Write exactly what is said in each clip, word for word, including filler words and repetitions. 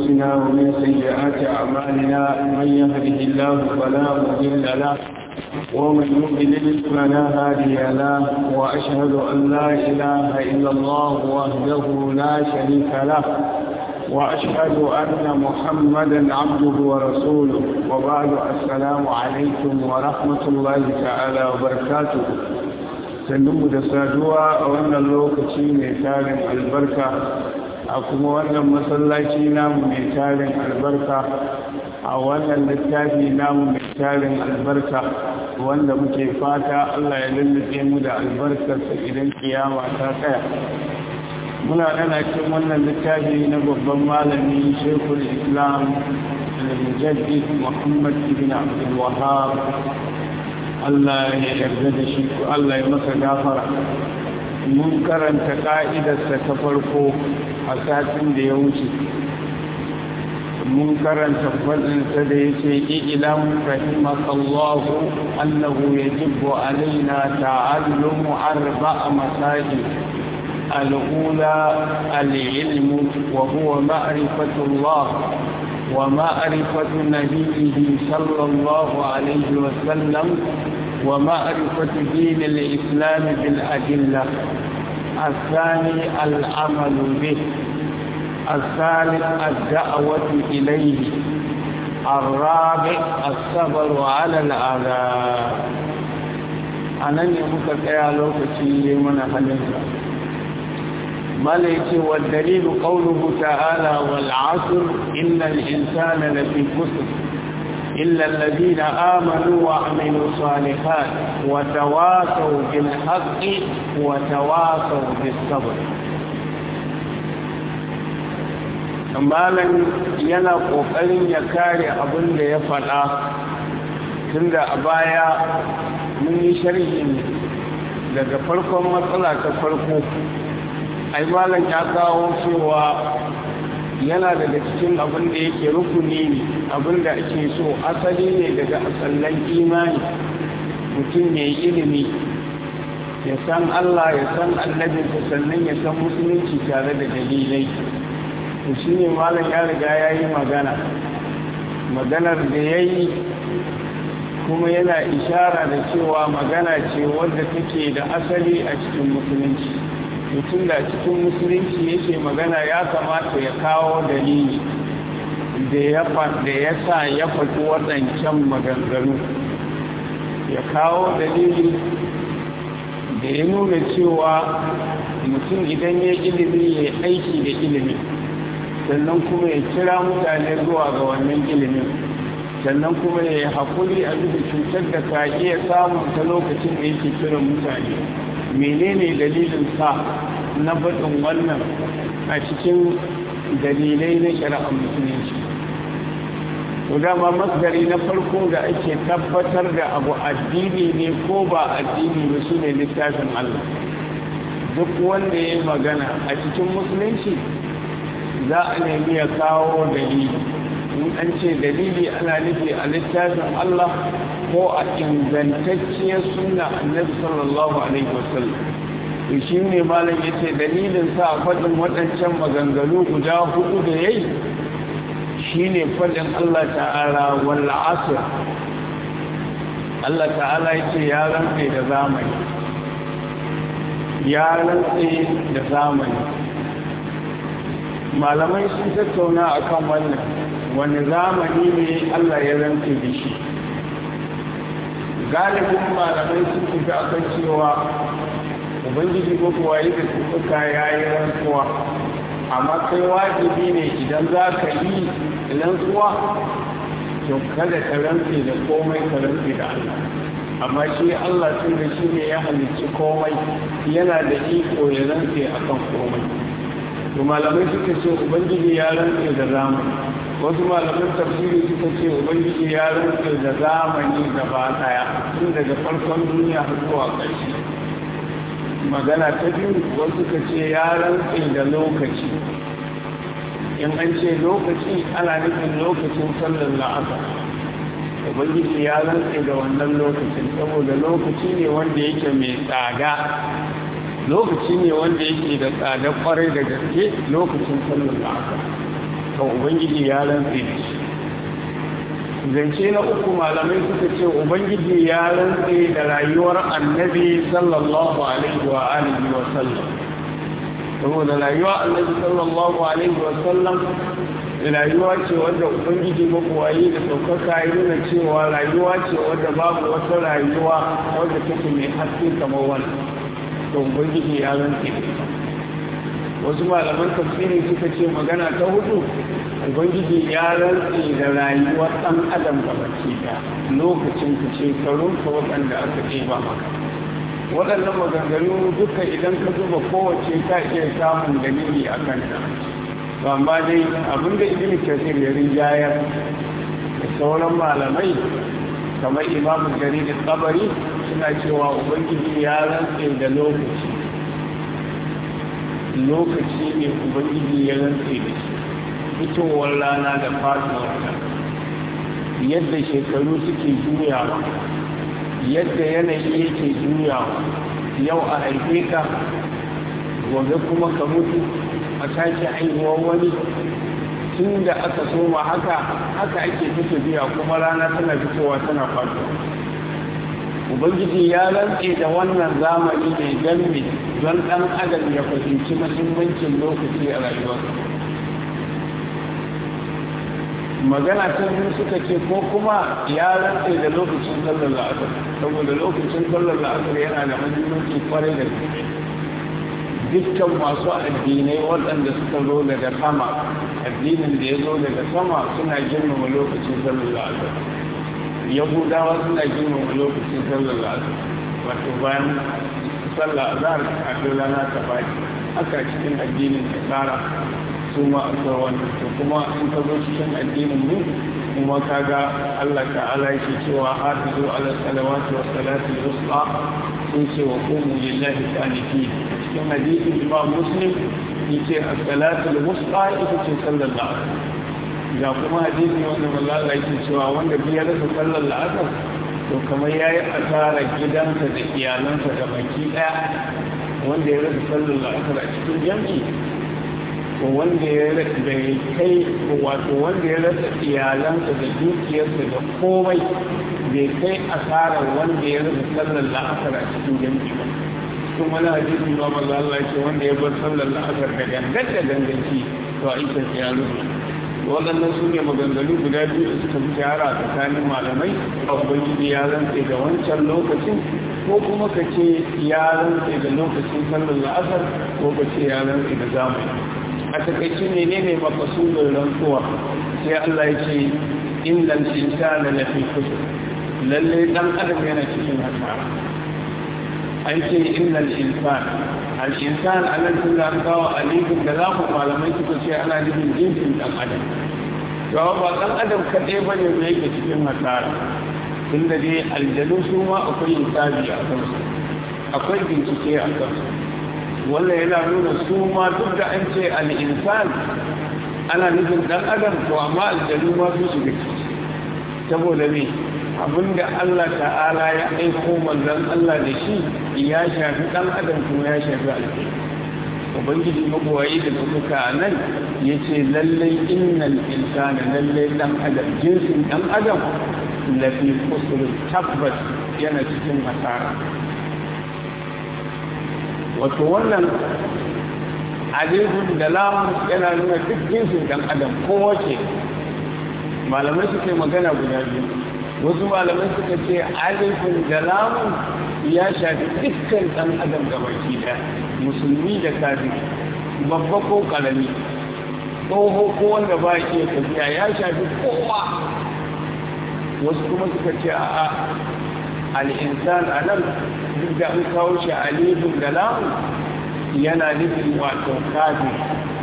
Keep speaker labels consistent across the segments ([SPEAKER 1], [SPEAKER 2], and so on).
[SPEAKER 1] أنفسنا ومن سيئات أعمالنا من يهده الله فلا مضل له ومن يضلل فلا هادي له وأشهد أن لا إله إلا الله وحده لا شريك له وأشهد أن محمدا عبده ورسوله وبعد السلام عليكم ورحمة الله تعالى وبركاته سنم دسادوا وأن اللوكتي ميتال البركة أكم وأن مسلاتي نام ميتال البركة وأن اللتافي نام ميتال البركة وأن مكيفاتا الله يللك يمد البركة إلى القيامة تاكا muna nana cikin wannan littafi na babban malami shekul islam al-mujaddid muhammad ibn abdul wahhab Allah ya yarda da shi ko Allah ya masa gafara mun karanta ka'idarsa ta farko a satin da ya wuce mun karanta fadinsa da ya ce ilam rahimakallahu annahu yajibu alaina ta'allumu arba'a masajid الأولى العلم وهو معرفة الله ومعرفة نبيه صلى الله عليه وسلم ومعرفة دين الإسلام بالأدلة الثاني العمل به الثالث الدعوة إليه الرابع الصبر على الأذى أنا نقول يا لوكتي من خليفة ملك والدليل قوله تعالى والعصر إن الإنسان لفي خسر إلا الذين آمنوا وعملوا الصالحات وتواصوا بالحق وتواصوا بالصبر malan yana kokarin ya kare abin da ya faɗa tunda a baya mun yi sharhi daga farkon matsala ta farko ai malam ya kawo cewa yana daga cikin abin da yake rukuni ne abin da ake so asali ne daga asallan imani mutum ya yi ilimi ya san Allah ya san annabinsa sannan ya san musulunci tare da dalilai to shi ne malam ya riga ya yi magana maganar da ya yi kuma yana ishara da cewa magana ce wadda take da asali a cikin musulunci mutum da cikin musulunci yake magana ya kamata ya kawo dalili da ya sa ya faɗi waɗancan maganganu ya kawo dalili da ya nuna cewa mutum idan ya ilimi ya aiki da ilimi sannan kuma ya kira mutane zuwa ga wannan ilimin sannan kuma ya yi haƙuri a bisa cutar da ka iya samun ta lokacin da yake kiran mutane menene dalilin sa na faɗin wannan a cikin dalilai na shari'ar musulunci to dama masgari na farko da ake tabbatar da abu addini ne ko ba addini ba shi ne littafin Allah duk wanda ya yi magana a cikin musulunci za a nemi ya kawo dalili in an ce dalili ana nufi a littafin Allah ko a ingantacciyar sunna annabi sallallahu alaihi wasallam to shi ne malam yace dalilin sa faɗin waɗancan maganganu guda hudu da yayi shine faɗin Allah ta'ala wal asr Allah ta'ala yace ya rantsa da zamani ya rantsa da zamani malamai sun tattauna akan wannan wani zamani ne Allah ya rantsa da shi galibin malamai sun tafi akan cewa ubangiji ko kuwa yi da tsuka ya yi rantsuwa amma kai wajibi ne idan za ka yi rantsuwa to kada ka rantse da komai ka rantse da Allah amma shi Allah tun da shi ne ya halicci komai yana da iko ya rantse akan komai to malamai suka ce ubangiji ya rantse da zamani wasu malaman tafsiri suka ce ubangiji ya rantse da zamani gaba daya tun daga farkon duniya har zuwa ƙarshe magana ta biyu wasu ka ce ya rantse da lokaci in an ce lokaci ana nufin lokacin sallar la'asar ubangiji ya rantse da wannan lokacin saboda lokaci ne wanda yake mai tsada lokaci ne wanda yake da tsada kwarai da gaske lokacin sallar la'asar to ubangiji ya rantse da shi. Zance na uku malamai suka ce ubangiji ya rantse da rayuwar annabi sallallahu alaihi wa alihi wa sallam. Saboda rayuwar annabi sallallahu alaihi wa sallam rayuwa ce wadda ubangiji mabuwayi da ɗaukaka ya nuna cewa rayuwa ce wadda babu wata rayuwa wadda take mai haske kamar wani, to ubangiji ya rantse da ita. Wasu malaman tafsiri suka ce magana ta hudu ubangiji ya rantse da rayuwar ɗan adam ga baki da lokacin ka shekarun ka waɗanda aka ɗeba maka. Waɗannan maganganu duka idan ka zuba kowace ka iya samun dalili a kanta. Amma dai abinda ibn Kathir ya rinjayar da sauran malamai kamar Imam Jarir al-Tabari suna cewa ubangiji ya rantse da lokaci. Lokaci ne ubangiji ya rantse da shi. Fitowar rana da faduwar ta, yadda shekaru suke juyawa, yadda yanayi yake juyawa, yau a haife ka gobe kuma ka mutu a sake haihuwar wani, tun da aka soma haka haka ake fito biya kuma rana tana fitowa tana faduwa. Ubangiji ya rantse da wannan zamani ne don me don ɗan adam ya fahimci muhimmancin lokaci a rayuwarsa. Magana ta biyu suka ce ko kuma ya rantse da lokacin sallar la'asar, saboda lokacin sallar la'asar yana da muhimmanci kwarai da gaske. Dukkan masu addinai waɗanda suka zo daga sama, addinin da ya zo daga sama suna girmama lokacin sallar la'asar. Yahudawa suna girmama lokacin sallar la'asar, wato bayan sallar azhar kafin rana ta baki. Haka cikin addinin nasara su ma akwai wannan, to kuma in ka zo cikin addinin mu kuma kaga Allah ta'ala yake cewa hafizu ala salawati wa salati al-wusta, sun ce wa qumu lillahi qanitin. Cikin hadisin Imam Muslim yace as-salatu al-wusta ita ce sallar la'asar. Ga kuma hadisi wanda Allah yake cewa wanda biya rasa sallar la'asar to kamar yayi asara gidansa da iyalansa da baki daya. Wanda ya rasa sallar la'asar a cikin jami'i ko wanda ya rasa da kai wato wanda ya rasa iyalansa da dukiyarsa da komai bai kai asarar wanda ya rasa sallar la'asar a cikin jami'i ba. Cikin wani hadisi ba maza Allah ce wanda ya bar sallar la'asar da gangan da ganganci to a ita ya rufe. Waɗannan su ne maganganu guda biyu da suka fi shahara tsakanin malamai. Ubangiji ya rantse da wancan lokacin ko kuma ka ce ya rantse da lokacin sallar la'asar ko ka ce ya rantse da zamani. A takaice ne ne mai makasudin rantsuwa sai Allah ya ce innal insana lafi khusr, lalle dan adam yana cikin hasara. An ce innal insana, al insan anan tun da kawo alifin da za ku malamai suka ce ana nufin jinsin dan adam. To ba dan adam kaɗai ba ne da yake cikin hasara, tun da dai aljanu su ma akwai hisabi a kansu, akwai bincike a kansu. Wannan yana nuna su ma duk da an ce al'insan ana nufin ɗan adam, to amma aljanu ma su shiga ciki. Saboda ne abinda Allah ta'ala ya aiko manzon Allah da shi ya shafi ɗan adam kuma ya shafi aljanu. Ubangiji magwayi da suka nan ya ce lallai innal insana lallai ɗan adam jinsin ɗan adam lafi kusur tabbas yana cikin hasara. Wato wannan alifun da lamun yana nuna duk jinsin dan adam kowace. Malamai suke magana guda biyu, wasu malamai suka ce alifun da lamun ya shafi dukkan dan adam gabaki daya, musulmi da kafiri, babba ko karami, tsoho ko wanda ba iya tafiya, ya shafi kowa. Wasu kuma suka ce a'a al'insan a nan duk da an kawo shi alifin da lamun yana nufin wato kafin.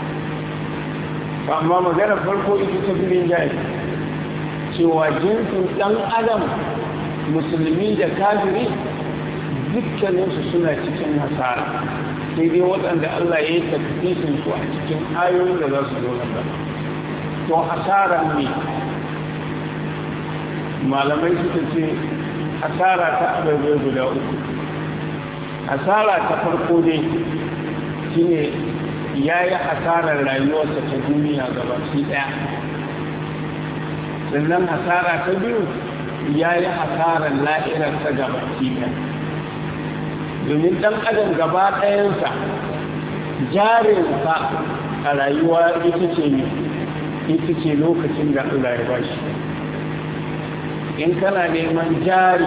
[SPEAKER 1] Amma magana farko ita ta filin jari cewa jinsin ɗan adam musulmi da kafiri dukkaninsu suna cikin hasara, sai dai waɗanda Allah ya yi tafisin su a cikin ayoyin da za su zo na ba. To hasara ne malamai suka ce asara ta abubuwa guda uku. Asara ta farko dai shine ya yi hasarar rayuwarsa ta duniya gabaki ɗaya. Sannan hasara ta biyu ya yi hasarar la'irarsa gabaki ɗaya. Domin ɗan adam gaba ɗayansa jarinsa a rayuwa ita ce ne ita ce lokacin da Allah ya bashi. In kana neman jari,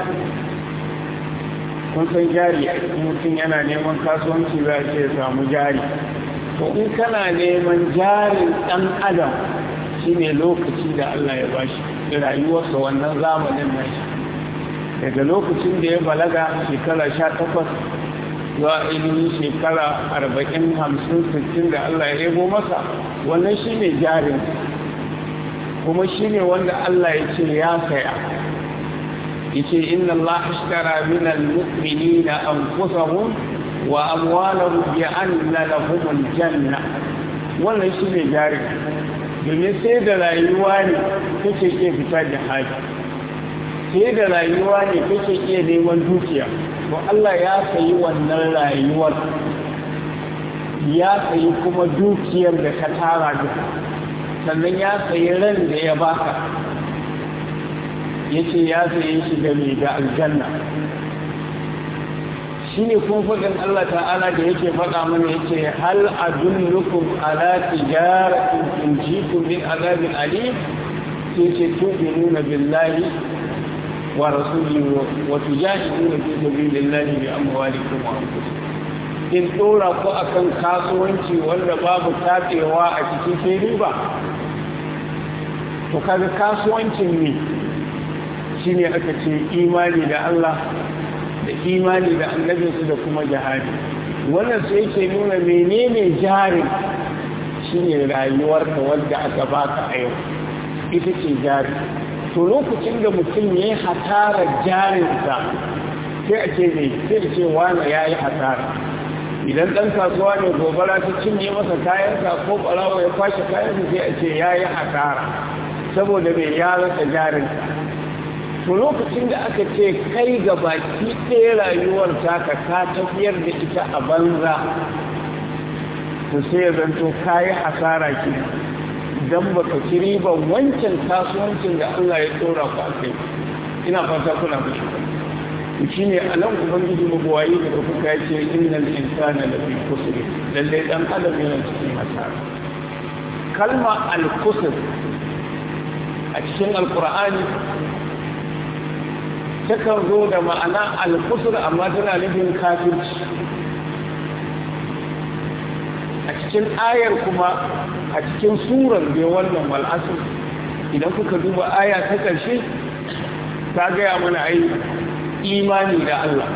[SPEAKER 1] kun san jari a mutum yana neman kasuwanci za a ce samu jari. To in kana neman jarin ɗan adam shi ne lokaci da Allah ya bashi da rayuwarsa wannan zamanin nashi. Daga lokacin da ya balaga shekara sha takwas zuwa ilimin shekara arba'in hamsin sittin da Allah ya ego masa, wannan shi ne jarin, kuma shi ne wanda Allah ya ce ya saya. Ya ce inna Allah ashtara min al-mu'minina anfusahum wa amwalahum bi anna lahum al-janna. Wannan shi ne jarin, domin sai da rayuwa ne kake iya fita jihadi, sai da rayuwa ne kake iya neman dukiya. To Allah ya sayi wannan rayuwar, ya sayi kuma dukiyar da ka tara duka, sannan ya sayi ran da ya baka, ya ce ya sayi shi da mai da aljanna. Shi ne kun faɗin Allah ta'ala da yake faɗa mana yake hal adullukum ala tijaratin tunjikum min azabin alim, sai ce tu'minuna billahi ورسوله وتجاهدون في سبيل الله بأموالكم وأنفسكم. in dora ku akan kasuwanci wanda babu tatsewa a cikin sai riba, to kaga kasuwancin ne shine aka ce imani da Allah da imani da annabinsu da kuma jihadi. Wannan sai yake nuna menene jari, shine rayuwarka wanda aka baka a yau, ita ce jari. To lokacin da mutum ya yi hasarar jarinsa sai a ce ne sai a ce wani ya yi hasara. Idan ɗan kasuwa ne gobara ta cinye masa kayansa ko ɓarawa ya kwashe kayansa sai a ce ya yi hasara saboda mai ya rasa jarinsa. To lokacin da aka ce kai ga baki ɗaya rayuwar taka ka tafiyar da ita a banza, to sai ya zanto ka yi hasara ke don ba ka ci riban wancan kasuwancin da Allah ya tsora ku a kai. Ina fata kuna fushi. Shi ne a nan Ubangiji mabuwayi da kuka ya ce innal insana lafi kusur, lallai ɗan adam yana cikin hasara. Kalma al-kusur a cikin Alƙur'ani takan zo da ma'ana al-kusur amma tana nufin kafirci. A cikin ayar kuma a cikin surar da wannan wal'asir, idan kuka duba aya ta ƙarshe ta gaya mana ai imani da Allah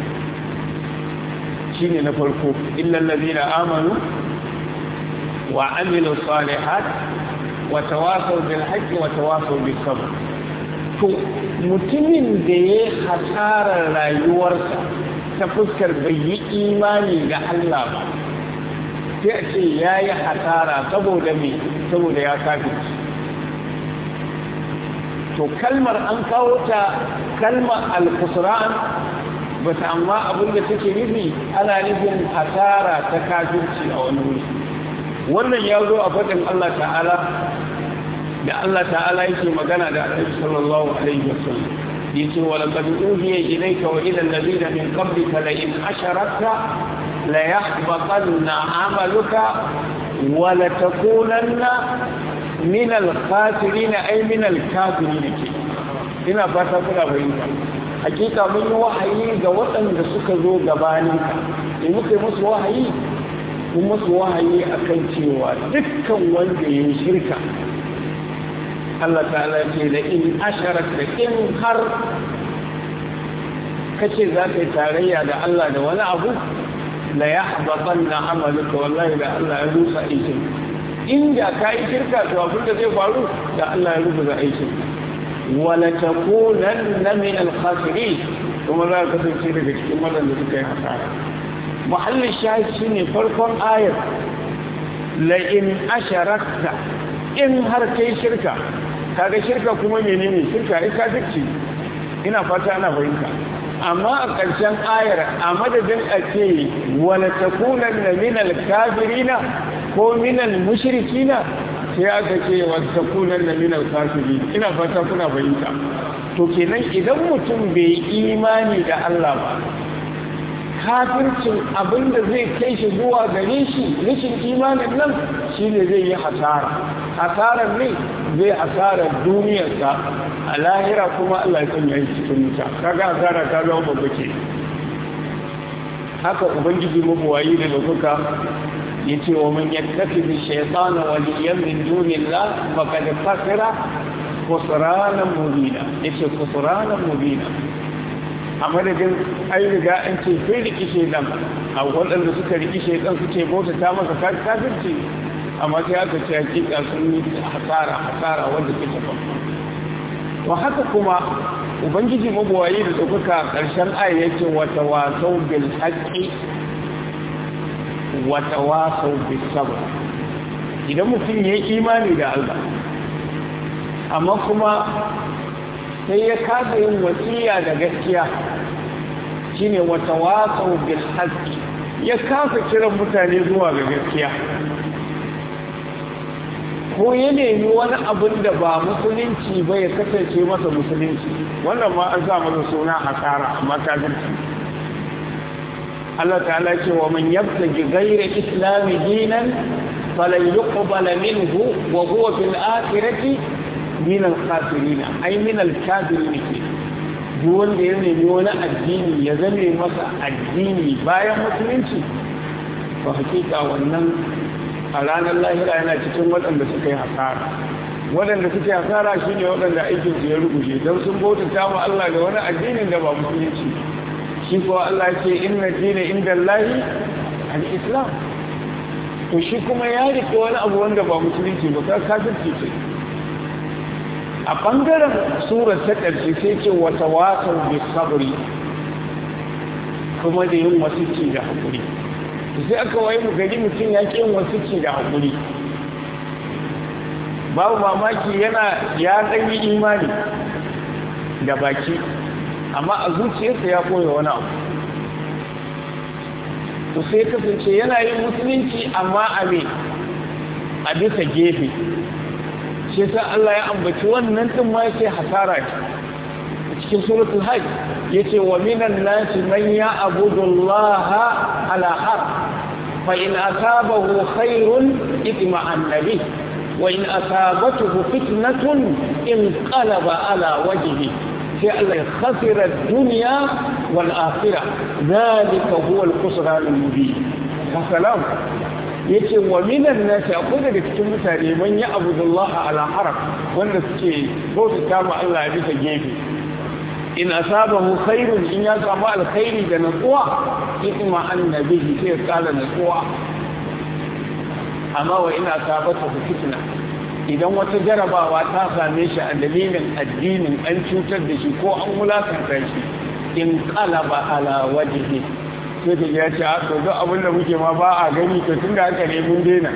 [SPEAKER 1] shi ne na farko, illal ladina amanu wa amilu salihat wa tawasaw bil haqqi wa tawasaw bis sabr. To mutumin da ya hasarar rayuwarsa ta fuskar bai yi imani da Allah ba, sai a ce ya yi hasara saboda me saboda ya kafirci. To kalmar an kawo ta kalmar al-khusran ba ta, amma abinda take nufi ana nufin hasara ta kafirci a wani wuri. Wannan ya zo a faɗin Allah ta'ala da Allah ta'ala yake magana da Annabi sallallahu alaihi wasallam, yace wa laqad uhiya ilayka wa ila alladhina min qablika la in asharakta la yahbatanna 'amaluka wa la takunanna min al-khasirin ay min al-kafirin. Ina fata kuna bayyana, hakika mun yi wahayi ga waɗanda suka zo gabaninka, in muka yi musu wahayi mun musu wahayi akan cewa dukkan wanda ya yi shirka, Allah ta'ala ce da in asharakta, in har kace za ka yi tarayya da Allah da wani abu, la yahbatanna 'amaluka, wallahi da Allah ya rusa aikin. Inda ka yi shirka to abin da zai faru da Allah ya rubuta aikin. Wala takunanna min al-khasirin, kuma za ka kasance daga cikin wadanda suka yi hasara. Muhallin shahid shine farkon ayar, la in asharakta, in har kai shirka. Kaga shirka kuma menene shirka? Ai kafirci. Ina fata ana fahimta. amma a ƙarshen ayar a madadin a ce wala takunanna minal kafirina ko minal mushrikina sai aka ce wala takunanna minal kafirin ina fata kuna bayyana to kenan idan mutum bai imani da Allah ba kafircin abinda zai kai shi zuwa gare shi rashin imanin nan shine zai yi hasara hasarar ne zai hasarar duniyarsa a lahira kuma Allah ya sanya shi cikin wuta kaga hasara ta zama babba ke haka ubangiji mabuwayi da lokuka yace wa man yattakhidhi shaytana waliyan min dunillah faqad khasira khusranan mubina yace khusranan mubina a madadin ai riga an ce sai riki shedan a waɗanda suka riki shedan suke bauta ta masa kafirci amma sai aka ce hakika sun yi hasara hasara wanda take babba wa haka kuma ubangiji mabuwayi da ɗaukaka ƙarshen ayi yake wata wasau bil haqqi wata wasau bis sabr idan mutum yayi imani da Allah amma kuma sai ya kasa yin wasiya da gaskiya shine wata wasau bil haqqi ya kasa kiran mutane zuwa ga gaskiya ko ya nemi wani abin da ba musulunci ba ya kasance masa musulunci wannan ma an sa masa suna hasara amma kafirci Allah ta'ala ce wa man yabtaji ghayra islami dinan falan yuqbala minhu wa huwa fil akhirati min al khasirin ay min al kafirin duk wanda ya nemi wani addini ya zame masa addini bayan musulunci to hakika wannan a ranar lahira yana cikin waɗanda suka yi hasara waɗanda suka yi hasara shi ne waɗanda aikinsu ya rubuce don sun bautata wa Allah da wani addinin da ba musulunci shi kuwa Allah ce inna dina inda Allahi al-islam to shi kuma ya rike wani abu wanda ba musulunci ba ka kafirci ce a ɓangaren surar ta ƙarshe sai ce wata wasan bi sabri kuma da yin wasu ci da haƙuri sai aka waye mu gari mutum ya ƙin wasu ci da haƙuri babu mamaki yana ya ɗanyi imani da baki amma a zuciyarsa ya koya wani abu to sai kasance yana yin musulunci amma a me a bisa gefe shi sa Allah ya ambaci wannan ɗin ma yake hasara a cikin suratul hajj yace wa minan nasi man ya'budu Allah ala harf fa in asabahu khairun itma'anna bih wa in asabathu fitnatun inqalaba ala wajhihi sai Allah ya khasira ad-dunya wal akhirah dhalika huwa al-khusran al-mubin salam yace wa minan nasi akwai daga cikin mutane man ya'budu Allah ala harf wanda suke bauta ma Allah bisa gefe in asabahu khairun in ya samu alkhairi da natsuwa kuma annabi sai kala natsuwa amma wa in asabatu fitna idan wata jarabawa ta same shi a dalilin addinin an cutar da shi ko an mulakanta shi in qalaba ala wajhi sai da ya ce a to duk abin da muke ma ba a gani to tunda haka ne mun daina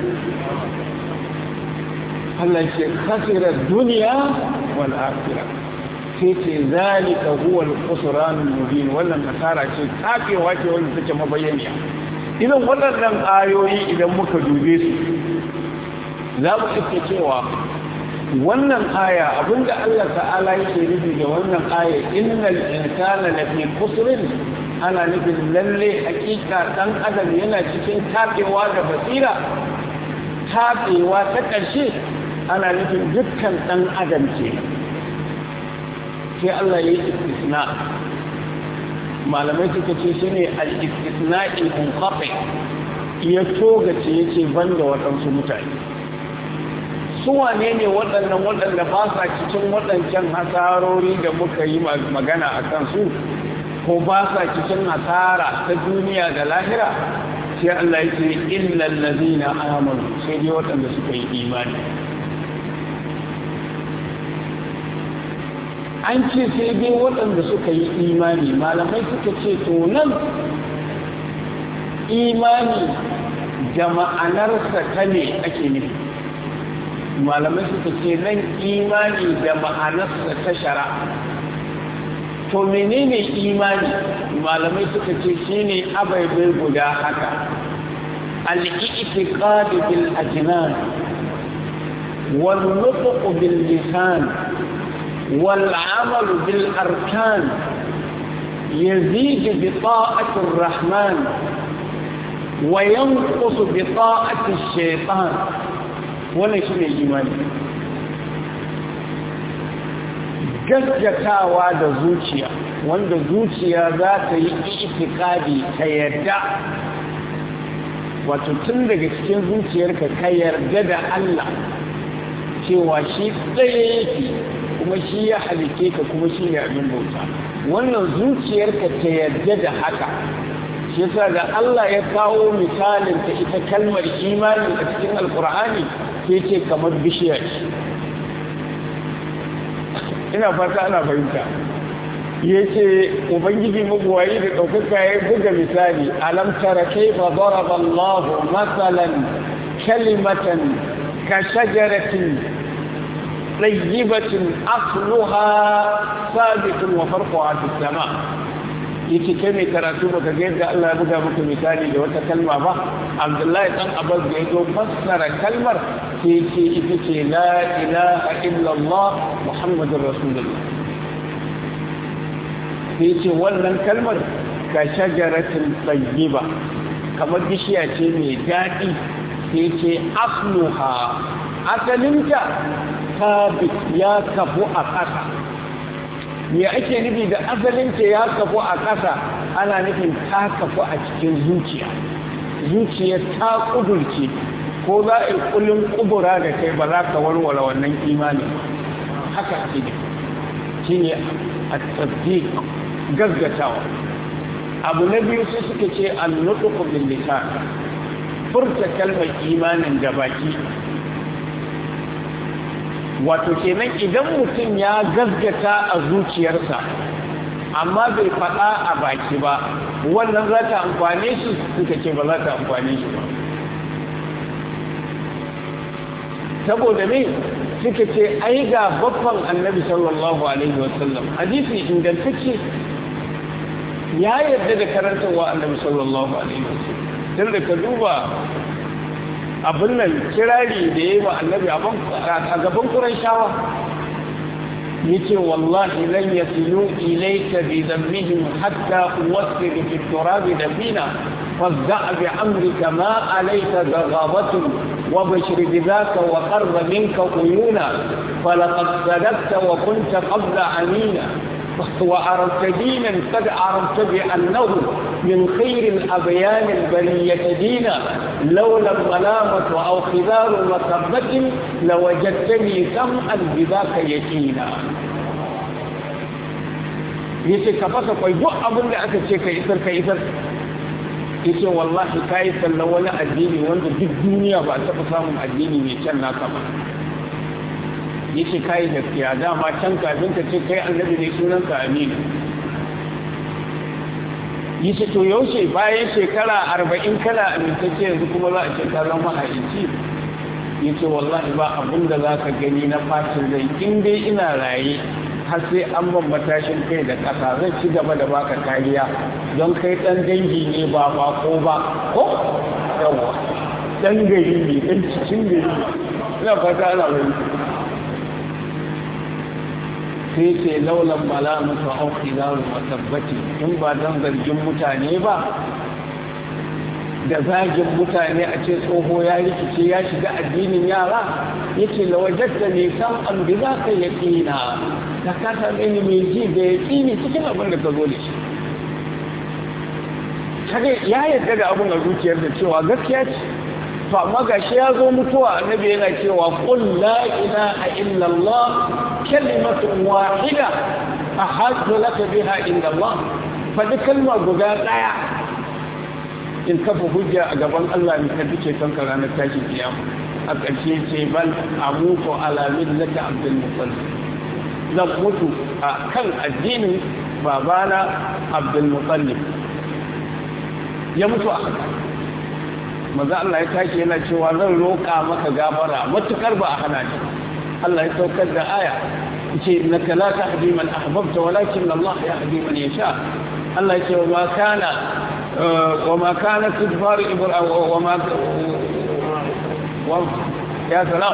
[SPEAKER 1] Allah ce khasira dunya wal akhirah sai ce zalika huwa al-khusran al-mubin wannan nasara ce kafewa ce wanda take mabayyaniya idan waɗannan ayoyi idan muka dube su za mu iske cewa wannan aya abinda Allah ta'ala yake nufi da wannan aya innal insana lafi khusrin ana nufin lalle hakika dan adam yana cikin kafewa da basira kafewa ta ƙarshe ana nufin dukkan dan adam ce sai Allah ya yi istisna malamai suka ce shi ne al-istisna'i munqati ya togace yace banda waɗansu mutane su wane ne waɗannan waɗanda ba sa cikin waɗancan hasarori da muka yi magana a kansu ko ba sa cikin hasara ta duniya da lahira sai Allah ya ce illal ladina amanu sai dai waɗanda suka yi imani an ce sai dai waɗanda suka yi imani malamai suka ce to nan imani da ma'anarsa ta ne ake nufi malamai suka ce nan imani da ma'anarsa ta shara to menene imani malamai suka ce shine abaibai guda haka al-i'tiqad bil ajnan wal nutq bil lisan wal amal bil arkan yazid bi ta'ati ar-rahman wa yanqus bi ta'ati ash-shaytan wannan shine imani gaggatawa da zuciya wanda zuciya za ta yi itikadi ta yarda wato tun daga cikin zuciyarka ka yarda da Allah cewa shi tsaye yake kuma shi ya halice ka kuma shi ne abin bauta wannan zuciyarka ta yarda da haka shi yasa da Allah ya kawo misalin ta ita kalmar imani a cikin alkur'ani sai ce kamar bishiya ce ina fata ana fahimta ya ce ubangiji mabuwayi da ɗaukaka ya buga misali alam tara kaifa daraba Allah masalan kalimatan ka shajaratin tayyibatin asluha sabitun wa farquha fis sama yace kai mai karatu baka ga yadda Allah ya buga maka misali da wata kalma ba Abdullahi dan Abbas da yazo fassara kalmar sai ce ita ce la ilaha illallah muhammadur rasulullah sai ce wannan kalmar ka shajaratin tayyiba kamar bishiya ce mai daɗi sai ce asluha asalinta sabit ya kafu a ƙasa me ake nufi da asalinta ya kafu a ƙasa ana nufin ta kafu a cikin zuciya zuciya ta ƙudurce ko za a yi kullum kubura da kai ba za ka warware wannan imani haka ake ne shi ne a tasdiq gaggatawa abu na biyu sai suka ce an-nutqu bil lisan furta kalmar imanin da baki wato kenan idan mutum ya gaggata a zuciyarsa amma bai faɗa a baki ba wannan za ta amfane shi suka ce ba za ta amfane shi ba saboda me suka ce ai ga babban annabi sallallahu alaihi wasallam hadisi ingantacce ya yarda da karantarwa annabi sallallahu alaihi wasallam tun da ka duba abin nan kirari da ya yi wa annabi a gaban Qurayshawa yace wallahi lan yasilu ilayka bi dhammihim hatta uwassir fi turab dafina fazda bi amrika ma alayka daghabatun wa bashir bidhaka wa qarra minka uyuna falaqad sadaqta wa kunta qabla amina وعرفت دينا قد عرفت بأنه من خير الأبيان البرية دينا لولا الملامة أو خذار وثبت لوجدتني سمعا بذاك يقينا yace ka fasa kwai duk abin da aka ce ka isar ka isar yace wallahi ka yi sallan wani addini wanda duk duniya ba taɓa samun addini mai can naka ba yace kai gaskiya dama can kafin ka ce kai annabi ne sunanka aminu yace to yaushe bayan shekara arba'in kana amintacce yanzu kuma za a ce ka zama mahaici yace wallahi ba abin da za ka gani na fashin rai in dai ina raye har sai an ban matashin kai da ƙasa zan ci gaba da baka kariya don kai ɗan dangi ne ba ba ko ba ko yawa ɗan gari ne ɗan cikin gari ina fata ana wani sai ce laulan malamatu au khidaru wa tabbati in ba dan zargin mutane ba da zagin mutane a ce tsoho ya rikice ya shiga addinin yara yace lawajatta ne san an bi za ka yaqina ka kasa ne mai ji da yaqini cikin abin da ka zo da shi kage ya yarda da abin a zuciyar da cewa gaskiya ce to amma gashi ya zo mutuwa annabi yana cewa qul la ilaha illa allah kalimatun wahida ahaddu laka biha inda Allah fa duk kalma guda daya in kafa hujja a gaban Allah ne ka dace kan ranar tashin kiyama a ƙarshe ce bal amutu ala millati abdul muttalib zan mutu a kan addinin babana abdul muttalib ya mutu a haka maza Allah ya tashi yana cewa zan roƙa maka gafara matukar ba a hana shi Allah ya saukar da aya ce innaka la tahdi man ahbabta walakin Allah yahdi man yasha Allah ya ce wa kana wa ma kana tidbar ibrahim wa ma wa ya salam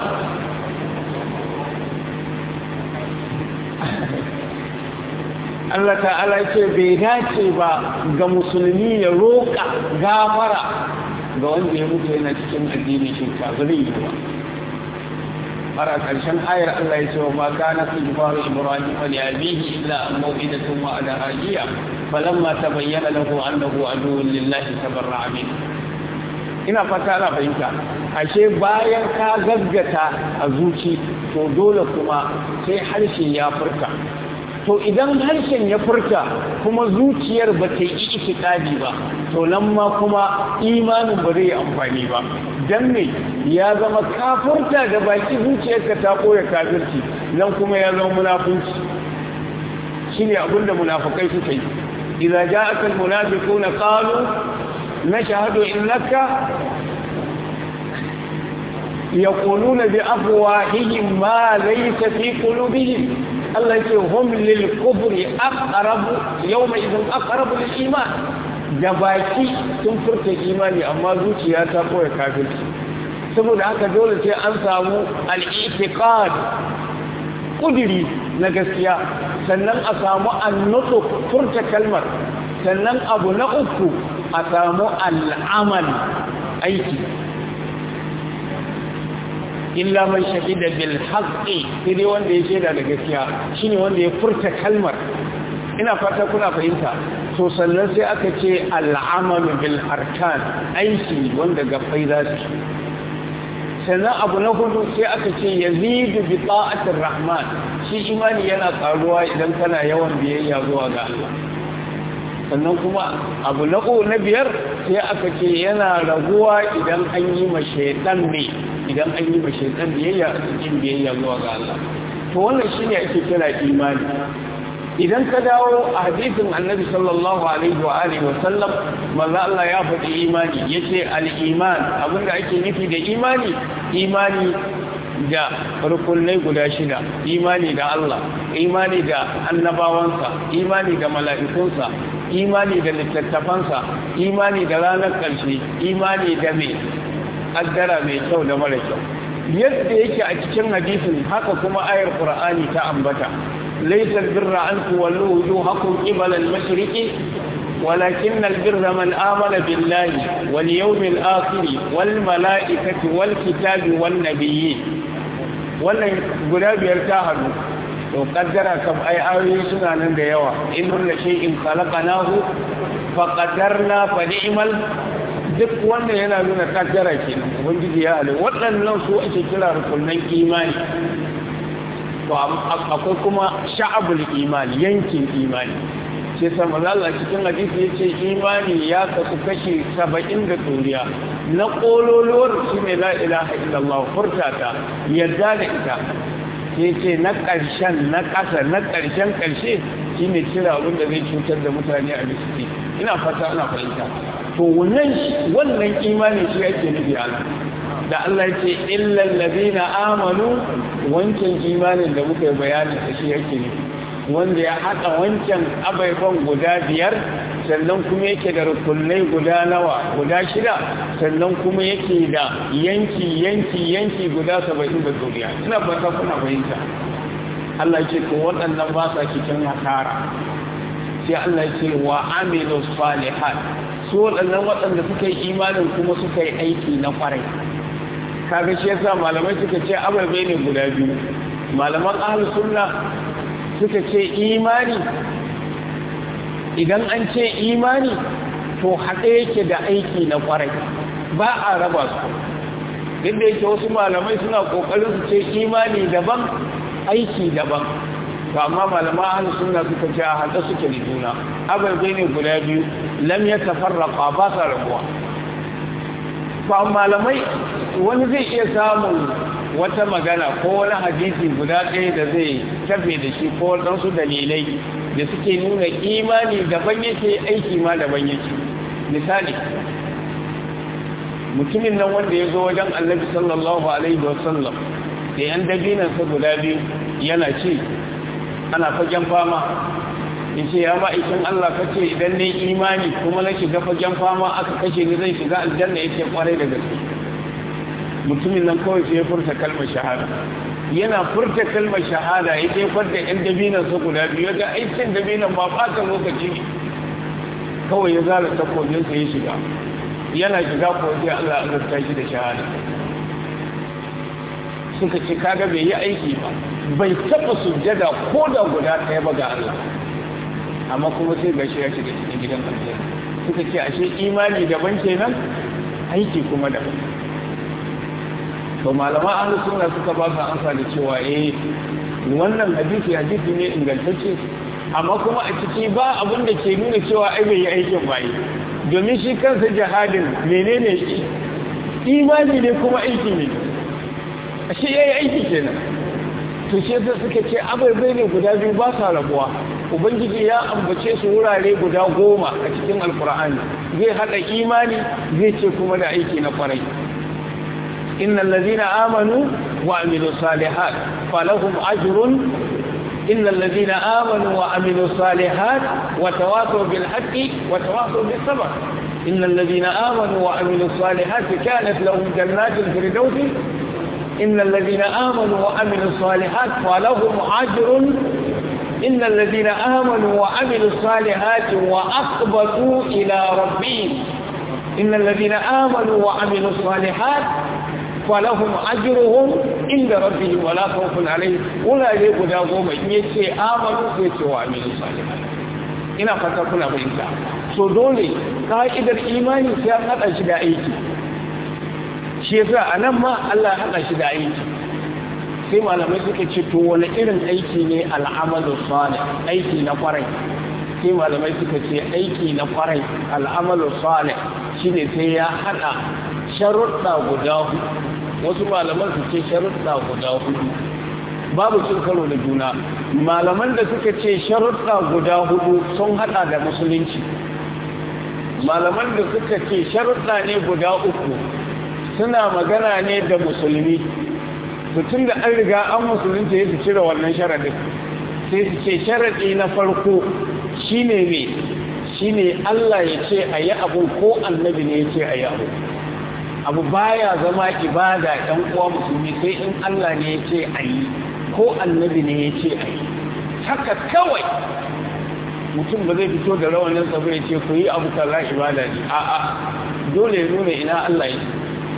[SPEAKER 1] Allah ta'ala ce bai dace ba ga musulmi ya roƙa gafara ga wanda ya mutu yana cikin addini shi ka zai yi ba har a ƙarshen ayar Allah ya ce wa ma kana istighfaru ibrahim li abihi illa an maw'idatun wa ala hajiya falamma tabayyana lahu annahu aduwwun lillahi tabarra'a min ina fata ana fahimta ashe bayan ka gaggata a zuci to dole kuma sai harshe ya furta to idan harshen ya furta kuma zuciyar ba ta yi itikadi ba to nan ma kuma imanin ba zai amfani ba dan me ya zama kafurta da baki zuciyarka ta koya kafirci nan kuma ya zama munafunci shine abinda munafikai suka yi idza ja'aka almunafiquna qalu nashhadu innaka yaquluna bi afwahihim ma laysa fi qulubihim Allah ce hum lil kufri aqrabu yawma idhin aqrabu lil iman da baki sun furta imani amma zuciya ta koya kafirci saboda haka dole sai an samu al-i'tiqad kudiri na gaskiya sannan a samu an-nutq furta kalmar sannan abu na uku a samu al-amal aiki illa man shahida bil haqqi sai wanda ya shaida da gaskiya shine wanda ya furta kalmar ina fata kuna fahimta to sannan sai aka ce al'amalu bil arkan aiki wanda gabbai za su sannan abu na hudu sai aka ce yazidu bi ta'atir rahman shi imani yana karuwa idan kana yawan biyayya zuwa ga Allah sannan kuma abu na na biyar sai aka ce yana raguwa idan an yi ma shaytan ne idan an yi ma shaytan biyayya a cikin biyayya zuwa ga Allah to wannan shine ake kira imani idan ka dawo a hadisin annabi sallallahu alaihi wa alihi wa sallam manzo Allah ya faɗi imani yace al-iman abinda ake nufi da imani imani da rukunai guda shida imani da Allah imani da annabawansa imani da mala'ikunsa imani da littattafansa imani da ranar ƙarshe imani da mai kaddara mai kyau da mara kyau yadda yake a cikin hadisin haka kuma ayar qur'ani ta ambata laysa albirra an tuwallu wujuhakum qibala al-mashriqi ولكن البر من آمن بالله واليوم الآخر والملائكة والكتاب والنبيين wannan guda biyar ta hadu to kaddara kam ai ayoyi suna nan da yawa in kullu shay'in khalaqnahu faqaddarna fa ni'mal duk wannan yana nuna kaddara kenan ubangiji ya hale waɗannan su ake kira rukunin imani to akwai kuma sha'abul imani yankin imani sai sama Allah cikin hadisi yace imani ya kasu kashi saba'in da turiya na kololuwar shine la ilaha illallah furtata yadda da ita yace na ƙarshen na ƙasa na ƙarshen ƙarshe shine kira abin da zai cutar da mutane a bisi ina fata ana fahimta to wannan wannan imani shi yake nufi Allah da Allah yace illal ladina amanu wancan imanin da muka yi bayani shi yake nufi wanda ya haɗa wancan ababen guda biyar sannan kuma yake da rukunai guda nawa guda shida sannan kuma yake da yanki yanki yanki guda saba'in da duniya ina fata kuna fahimta Allah ce to waɗannan ba sa cikin hasara sai Allah ce wa amilu salihat su waɗannan waɗanda suka yi imanin kuma suka yi aiki na ƙwarai kaga shi yasa malamai suka ce ababe ne guda biyu malaman ahlus sunna suka ce imani idan an ce imani to haɗe yake da aiki na ƙwarai ba a raba su duk da yake wasu malamai suna ƙoƙarin su ce imani daban aiki daban to amma malaman ahlus sunna suka ce a haɗe suke da juna ababai ne guda biyu lam ya tafarraqa ba sa rabuwa to malamai wani zai iya samun wata magana ko wani hadisi guda ɗaya da zai tafe da shi ko waɗansu dalilai da suke nuna imani daban yake aiki ma daban yake misali mutumin nan wanda ya zo wajen annabi sallallahu alaihi wasallam da yan dabinansa guda biyu yana ce ana fagen fama yace ya ma'aikin Allah kace idan ne imani kuma na shiga fagen fama aka kashe ni zai shiga aljanna yake kwarai da gaske mutumin nan kawai sai ya furta kalmar shahada yana furta kalmar shahada yake fadda ɗan dabinan su guda biyu ga aikin dabinan ba fata lokaci ne kawai ya zara takobin sa ya shiga yana shiga ko sai Allah Allah ta shi da shahada suka ce kaga bai yi aiki ba bai taba sujjada ko da guda ɗaya ba ga Allah amma kuma sai gashi ya shiga cikin gidan aljanna suka ce ashe imani daban kenan aiki kuma daban to malama ahlus sunna suka ba su amsa da cewa eh wannan hadisi hadisi ne ingantacce amma kuma a ciki ba abin da ke nuna cewa ai bai yi aikin ba domin shi kansa jihadin menene imani ne kuma aiki ne ashe yayi aiki kenan to shi yasa suka ce abai ne guda biyu ba sa rabuwa ubangiji ya ambace su wurare guda goma a cikin alkur'ani zai hada imani zai ce kuma da aiki na kwarai innal ladina amanu wa amilus salihat falahum ajrun innal ladina amanu wa amilus salihat wa tawasaw bil haqqi wa tawasaw bis sabr innal ladina amanu wa amilus salihat kanat lahum jannatul firdausi innal ladina amanu wa amilus salihat falahum ajrun إن الذين آمنوا وعملوا الصالحات وأقبلوا إلى ربهم إن الذين آمنوا وعملوا الصالحات فلهم أجرهم عند ربهم ولا خوف عليهم ولا يقول لهم يتي آمنوا يتي وعملوا الصالحات إنا فتكنا بإنسان سودولي قائد الإيمان سيأخذ أشدائيك شيفاء أنما الله حق أشدائيك sai malamai suka ce to wani irin aiki ne al'amalu salih aiki na kwarai sai malamai suka ce aiki na kwarai al'amalu salih shine sai ya hada sharuɗa guda hudu wasu malaman su ce sharuɗa guda hudu babu cin karo da juna malaman da suka ce sharuɗa guda hudu sun hada da musulunci malaman da suka ce sharuɗa ne guda uku suna magana ne da musulmi mutum da an riga an musulunta ya su cire wannan sharaɗin sai su ce sharaɗi na farko shi ne ne shi ne Allah ya ce a yi abu ko annabi ne ya ce a yi abu abu baya zama ibada ɗan uwa musulmi sai in Allah ne ya ce a yi ko annabi ne ya ce a yi haka kawai mutum ba zai fito da rawanin sa ya ce ku yi abu kaza ibada ne a'a dole ya nuna ina Allah ya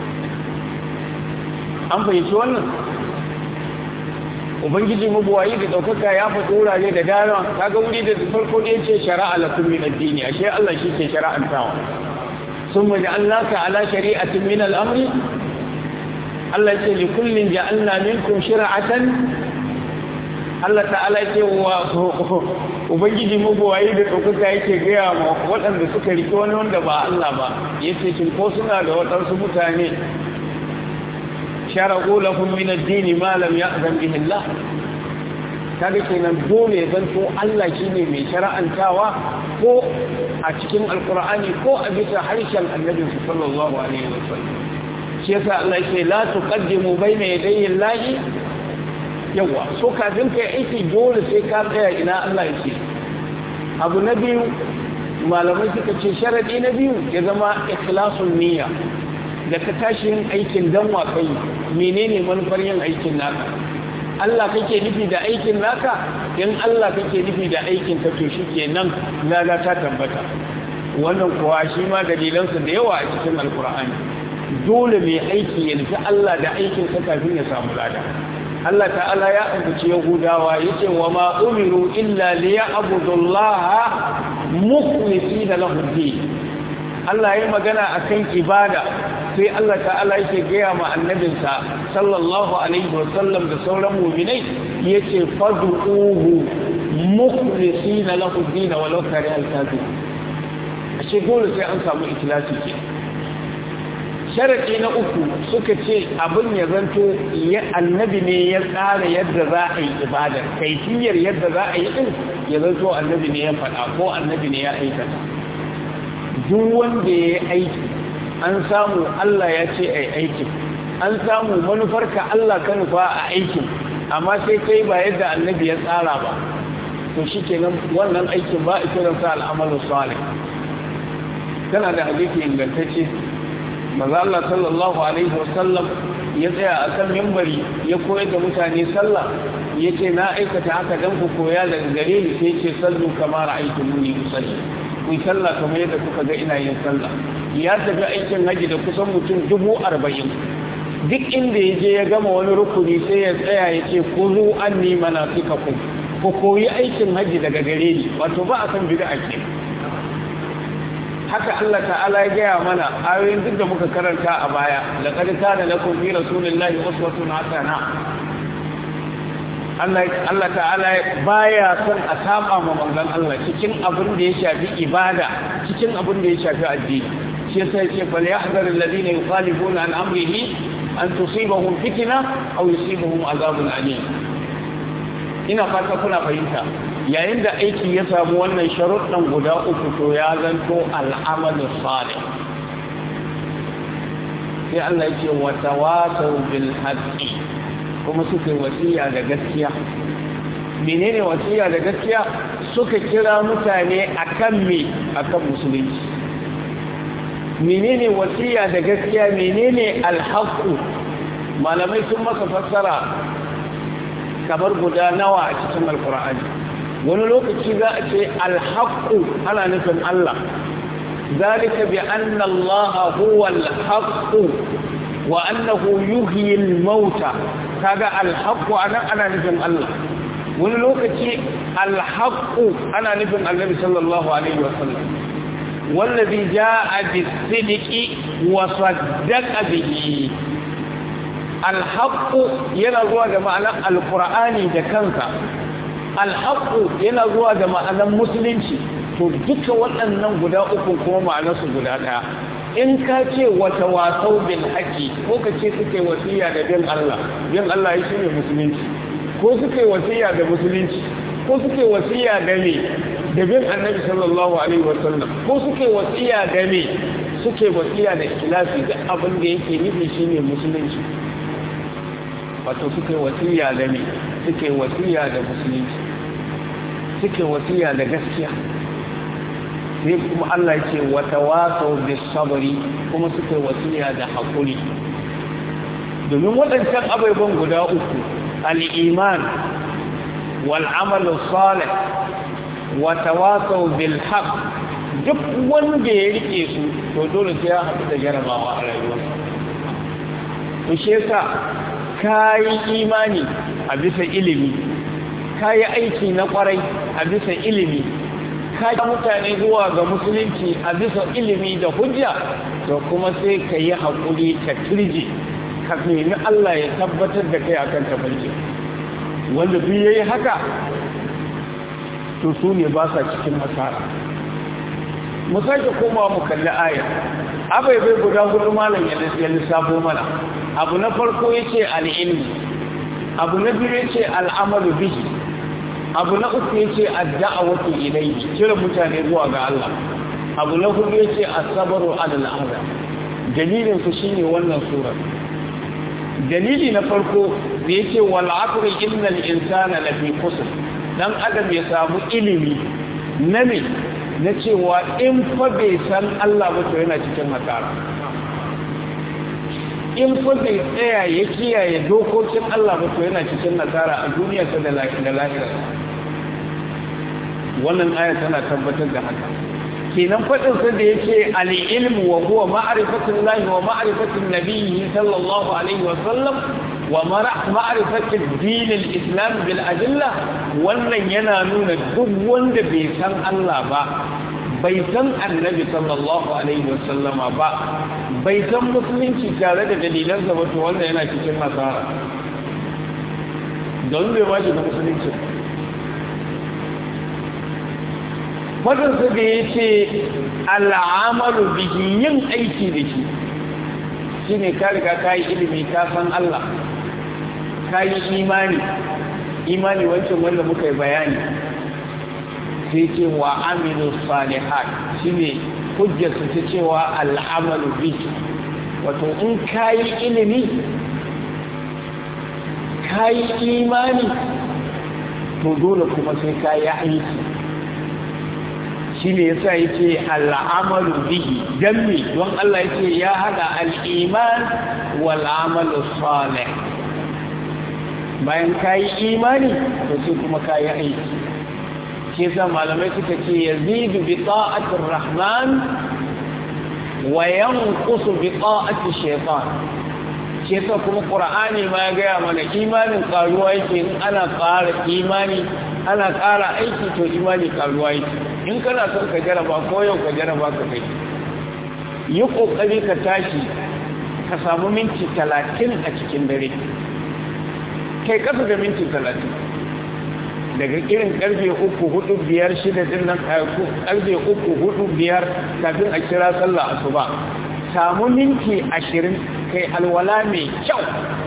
[SPEAKER 1] an fahimci wannan ubangiji mabuwayi da daukaka ya faɗi wurare da dama kaga wuri da farko da yace shari'a lakum min ad-din ashe Allah shi ke shari'antawa summa ja'alnaka ala shari'atin min al-amri Allah yace li kullin ja'alna minkum shir'atan Allah ta'ala yace wa ubangiji mabuwayi da daukaka yake ga ma waɗanda suka rike wani wanda ba Allah ba yace kin ko suna da waɗansu mutane shara'u lahum min ad-din ma lam ya'zan bihi Allah kaga kenan dole zanto Allah shine mai shara'antawa ko a cikin alqur'ani ko a bisa harshen annabi sallallahu alaihi wasallam shi yasa Allah yake la tuqaddimu bayna yaday Allah yawa so kafin kai aiki dole sai ka tsaya ina Allah yake abu na biyu malamai suka ce sharadi na biyu ya zama ikhlasun niyya da ka tashi yin aikin dan wa kai menene manufar yin aikin naka Allah kake nufi da aikin naka in Allah kake nufi da aikin ka to shikenan lada ta tabbata wannan kuwa shi ma dalilansa da yawa a cikin alkur'ani dole mai aiki ya nufi Allah da aikin sa kafin ya samu lada Allah ta'ala ya ambaci Yahudawa yace wa ma umiru illa liya'budullaha mukhlisina lahu din Allah ya magana akan ibada sai Allah ta'ala yake gaya ma annabinsa sallallahu alaihi wasallam da sauran mu'minai yace fad'uhu mukhlisina lahu din walau kare al-kafir ashe dole sai an samu ikhlasi ke sharadi na uku suka ce abin ya zanto ya annabi ne ya tsara yadda za a yi ibada kaifiyar yadda za a yi din ya zanto annabi ne ya faɗa ko annabi ne ya aikata duk wanda ya aiki an samu Allah ya ce ai aikin an samu manufarka Allah ka nufa a aikin amma sai kai ba yadda annabi ya tsara ba to shikenan wannan aikin ba a kiransa al'amalu salih. kana da hadisi ingantacce manzo Allah sallallahu alaihi wasallam ya tsaya a kan mimbari ya koyar da mutane sallah ya ce na aikata haka dan ku koya daga gare ni sai ce sallu kamar ra'aytumuni usalli ku yi sallah kamar yadda kuka ga ina yin sallah. Ya tafi aikin haji da kusan mutum dubu arba'in duk inda ya je ya gama wani rukuni sai ya tsaya ya ce ku zu anni manasikakum ku koyi aikin haji daga gare ni, wato ba a san bid'a ke. Haka Allah ta'ala ya gaya mana ayoyin duk da muka karanta a baya, laqad kana lakum fi rasulillahi uswatun hasana. Allah Allah ta'ala baya son a saba ma manzon Allah cikin abin da ya shafi ibada, cikin abin da ya shafi addini. Shi yasa yake fal yahdhar alladhina yukhalifuna an amrihi an tusibahum fitna aw yusibahum azabun alim. Ina fata kuna fahimta. Yayin da aiki ya samu wannan sharuɗan guda uku to ya zanto al'amalu salih. Sai Allah yake wa tawasaw bil haqqi, kuma suka yi wasiya da gaskiya. Menene wasiya da gaskiya? Suka kira mutane akan me? Akan musulunci. Menene wasiya da gaskiya? Menene alhaqu? Malamai sun maka fassara kamar guda nawa a cikin alqur'ani. Wani lokaci za a ce alhaƙu ana nufin Allah, zalika bi anna Allah huwa alhaƙu wa annahu yuhyi al-mauta. Kaga alhaƙu anan ana nufin Allah. Wani lokaci alhaƙu ana nufin Annabi sallallahu alaihi wa sallam, wallazi jaa bis-sidqi wa saddaqa bihi. Alhaƙu yana zuwa da ma'anar alqur'ani da kansa, alhaƙu yana zuwa da ma'anar musulunci. To duka waɗannan guda uku kuma ma'anarsu guda ɗaya. In ka ce wata wasau bin haƙi, ko ka ce suke wasiya da bin Allah, bin Allah ya shine musulunci, ko suke wasiya da musulunci, ko suke wasiya da me da bin annabi sallallahu alaihi wasallam, ko suke wasiya da me suke wasiya da ikhlasi, da abin da yake nufi shine musulunci. Wato suke wasiya da me suke wasiya da musulunci, suke wasiya da gaskiya. Sai kuma Allah yake wata wasau bis sabri, kuma suke wasiya da hakuri. Domin waɗancan abubuwan guda uku, al-iman wal amalu salih wa tawasau bil haqq, duk wanda ya rike su to dole sai ya haɗu da jarabawa a rayuwarsa. To shi yasa kayi imani a bisa ilimi, kayi aiki na kwarai a bisa ilimi, kayi mutane zuwa ga musulunci a bisa ilimi da hujja, to kuma sai ka yi haƙuri ka turje ka nemi Allah ya tabbatar da kai akan tafarki. Wanda duk yayi haka to su ne ba sa cikin hasara. Mu sake komawa mu kalli aya. Abai bai guda hudu malam ya lissafo mana. Abu na farko yace al-ilmi, abu na biyu yace al-amalu bihi, abu na uku yace ad-da'watu ilayhi, kira mutane zuwa ga Allah, abu na hudu yace as-sabru 'ala al-adha. Dalilin su shine wannan sura. Dalili na farko da yace wal 'asri innal insana lafi khusr, dan adam ya samu ilimi na me na cewa in fa bai san Allah ba to yana cikin hasara. In fa bai tsaya ya kiyaye dokokin Allah ba to yana cikin nasara a duniyarsa da lahira. Wannan aya tana tabbatar da haka. Kenan fadin sa da yake al-ilmu wa huwa ma'rifatullahi wa ma'rifatu nabiyhi sallallahu alaihi wa sallam wa ma'rifatu din al-islam bil adilla, wannan yana nuna duk wanda bai san Allah ba, bai san annabi sallallahu alaihi wa sallama ba, bai san musulunci tare da dalilansa ba, to wanda yana cikin nasara. Don bai ba shi da musulunci. Fadansa da ya ce al'amalu bihi, yin aiki da shi shi ne ka riga ka yi ilimi, ka san Allah, ka yi imani, imani wancan wanda muka yi bayani, sai ce wa aminu salihat, shi ne hujjarsa ta cewa al'amalu bihi. Wato in ka yi ilimi, ka yi imani, to dole kuma sai ka yi aiki shi ne yasa yake al'amalu bihi dan me don Allah yake ya hada al-iman wal amalu salih bayan kai imani to sai kuma kai aiki shi yasa malamai suka ce yazidu bi ta'atir rahman wa yanqusu bi ta'ati shaytan shi yasa kuma qur'ani ma ya ga mana imanin karuwa yake in ana ƙara imani ana ƙara aiki to imani karuwa yake in kana son ka jaraba ko yau ka jaraba ka kai yi kokari ka tashi ka samu minti talatin a cikin dare kai kasa da minti talatin daga irin karfe uku hudu biyar shida din nan karfe uku hudu biyar kafin a kira sallah asuba samu minti ashirin kai alwala mai kyau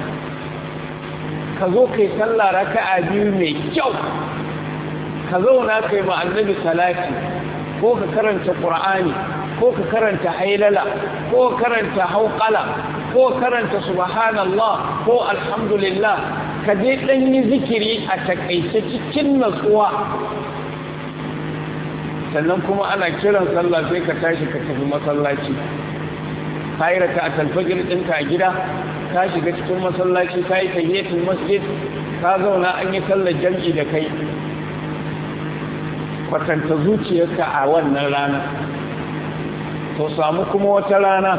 [SPEAKER 1] ka zo kai sallah raka'a biyu mai kyau ka zauna kai ma annabi salati ko ka karanta qur'ani ko ka karanta hailala ko ka karanta hauqala ko ka karanta subhanallah ko alhamdulillah ka je dan yi zikiri a takaice cikin natsuwa sannan kuma ana kiran sallah sai ka tashi ka tafi masallaci kai raka a talfajir ɗinka a gida ka shiga cikin masallaci kai tayyitul masjid ka zauna an yi sallar jam'i da kai kwatanta zuciyarka a wannan rana to samu kuma wata rana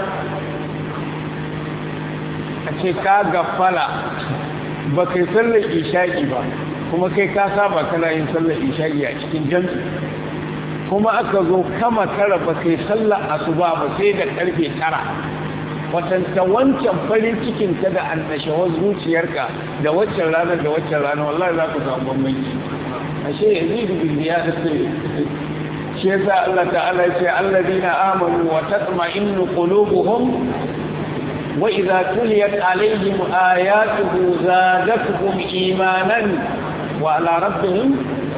[SPEAKER 1] a ce ka gafala ba kai sallar isha'i ba kuma kai ka saba kana yin sallar isha'i a cikin jami'i kuma aka zo kama tara ba kai sallar asuba ba sai da karfe tara kwatanta wancan farin cikinka da annashawar zuciyarka da waccan ranar da waccan ranar wallahi za ku samu bambanci ashe yazidu bil ziyadati shi yasa Allah ta'ala ya ce alladina amanu wa tatma'innu qulubuhum wa idza tuliyat alaihim ayatuhu zadatuhum imanan wa ala rabbihim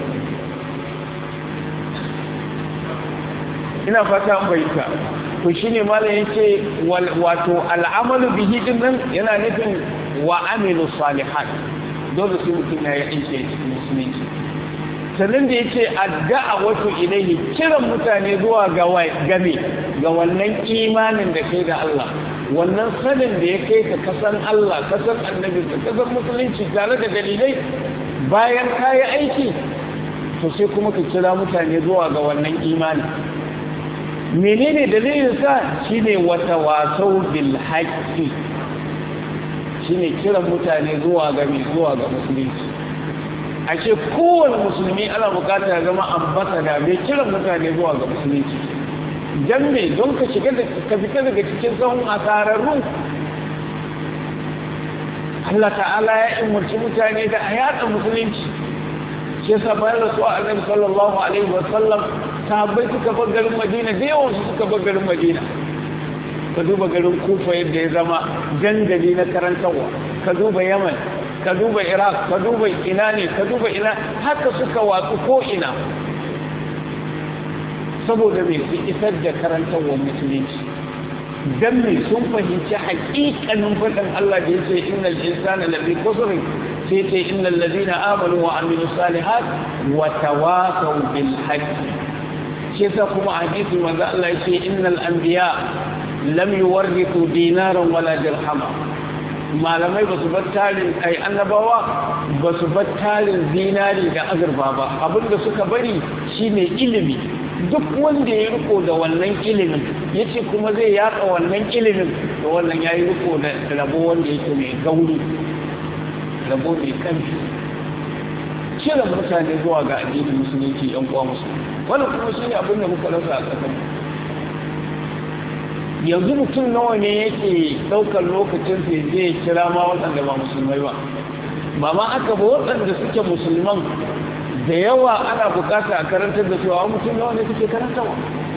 [SPEAKER 1] ina fata an bayyana to shine malamin yace wato al'amalu bihi dinnan yana nufin wa amilu salihat dole sai mutum ya yi aiki cikin musulunci sannan da ya ce addu'a wato ilaihi kiran mutane zuwa ga game ga wannan imanin da kai da Allah wannan sanin da ya kai ka kasan Allah kasan annabi ka kasan musulunci tare da dalilai bayan ka yi aiki to sai kuma ka kira mutane zuwa ga wannan imani menene dalilin sa shine wata wasau bil haqqi shine kiran mutane zuwa ga zuwa ga musulunci a ce kowane musulmi ana bukata ya zama ambasada mai kiran mutane zuwa ga musulunci don me don ka shiga da ka fita daga cikin sahun asararru Allah ta'ala ya umarci mutane da a yada musulunci shi yasa bayan rasuwa annabi sallallahu alaihi wa sallam sahabbai suka bar garin Madina da yawan su suka bar garin Madina ka duba garin Kufa yadda ya zama jangali na karantarwa ka duba Yaman ka duba Iraq ka duba ina ne ka duba ina haka suka watsu ko ina saboda mai su isar da karantarwar musulunci dan mai sun fahimci haƙiƙanin faɗin Allah da yace innal insana lafi khusr sai ce innal ladina amanu wa amilus salihat wa tawasaw bil haqq shi yasa kuma hadisi manzo Allah yace innal anbiya lam yuwarrithu dinaran wala dirhama malamai ba su bar tarin ai annabawa ba su bar tarin zinari da azurfa ba abinda suka bari shine ilimi duk wanda ya riko da wannan ilimin yace kuma zai yaka wannan ilimin to wannan yayi riko da rabo wanda yake mai gauri rabo mai kanfi kira mutane zuwa ga addinin musulunci yan uwa musulmi wannan kuma shine abin da muka rasa a kasar yanzu mutum nawa ne yake daukar lokacin sai zai kira ma waɗanda ba musulmai ba ba ma aka ba waɗanda suke musulman da yawa ana bukata a karantar da cewa mutum nawa ne suke karantarwa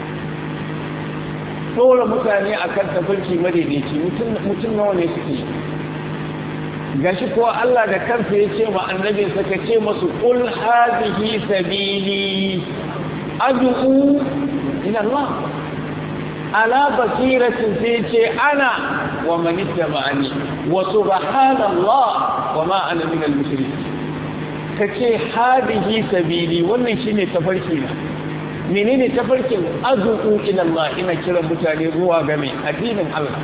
[SPEAKER 1] tsora mutane a kan tafarki madaidaici mutum nawa ne suke gashi kuwa Allah da kansa ya ce ma annabin sa ka ce masu qul hadhihi sabili ad'u ila Allah ala basiratin sai ce ana wa man ittaba'ani wa subhanallah wa ma ana min al-mushrikeen ka ce hadihi sabili wannan shine tafarki na menene tafarkin azuku ila Allah ina kiran mutane zuwa ga mai addinin Allah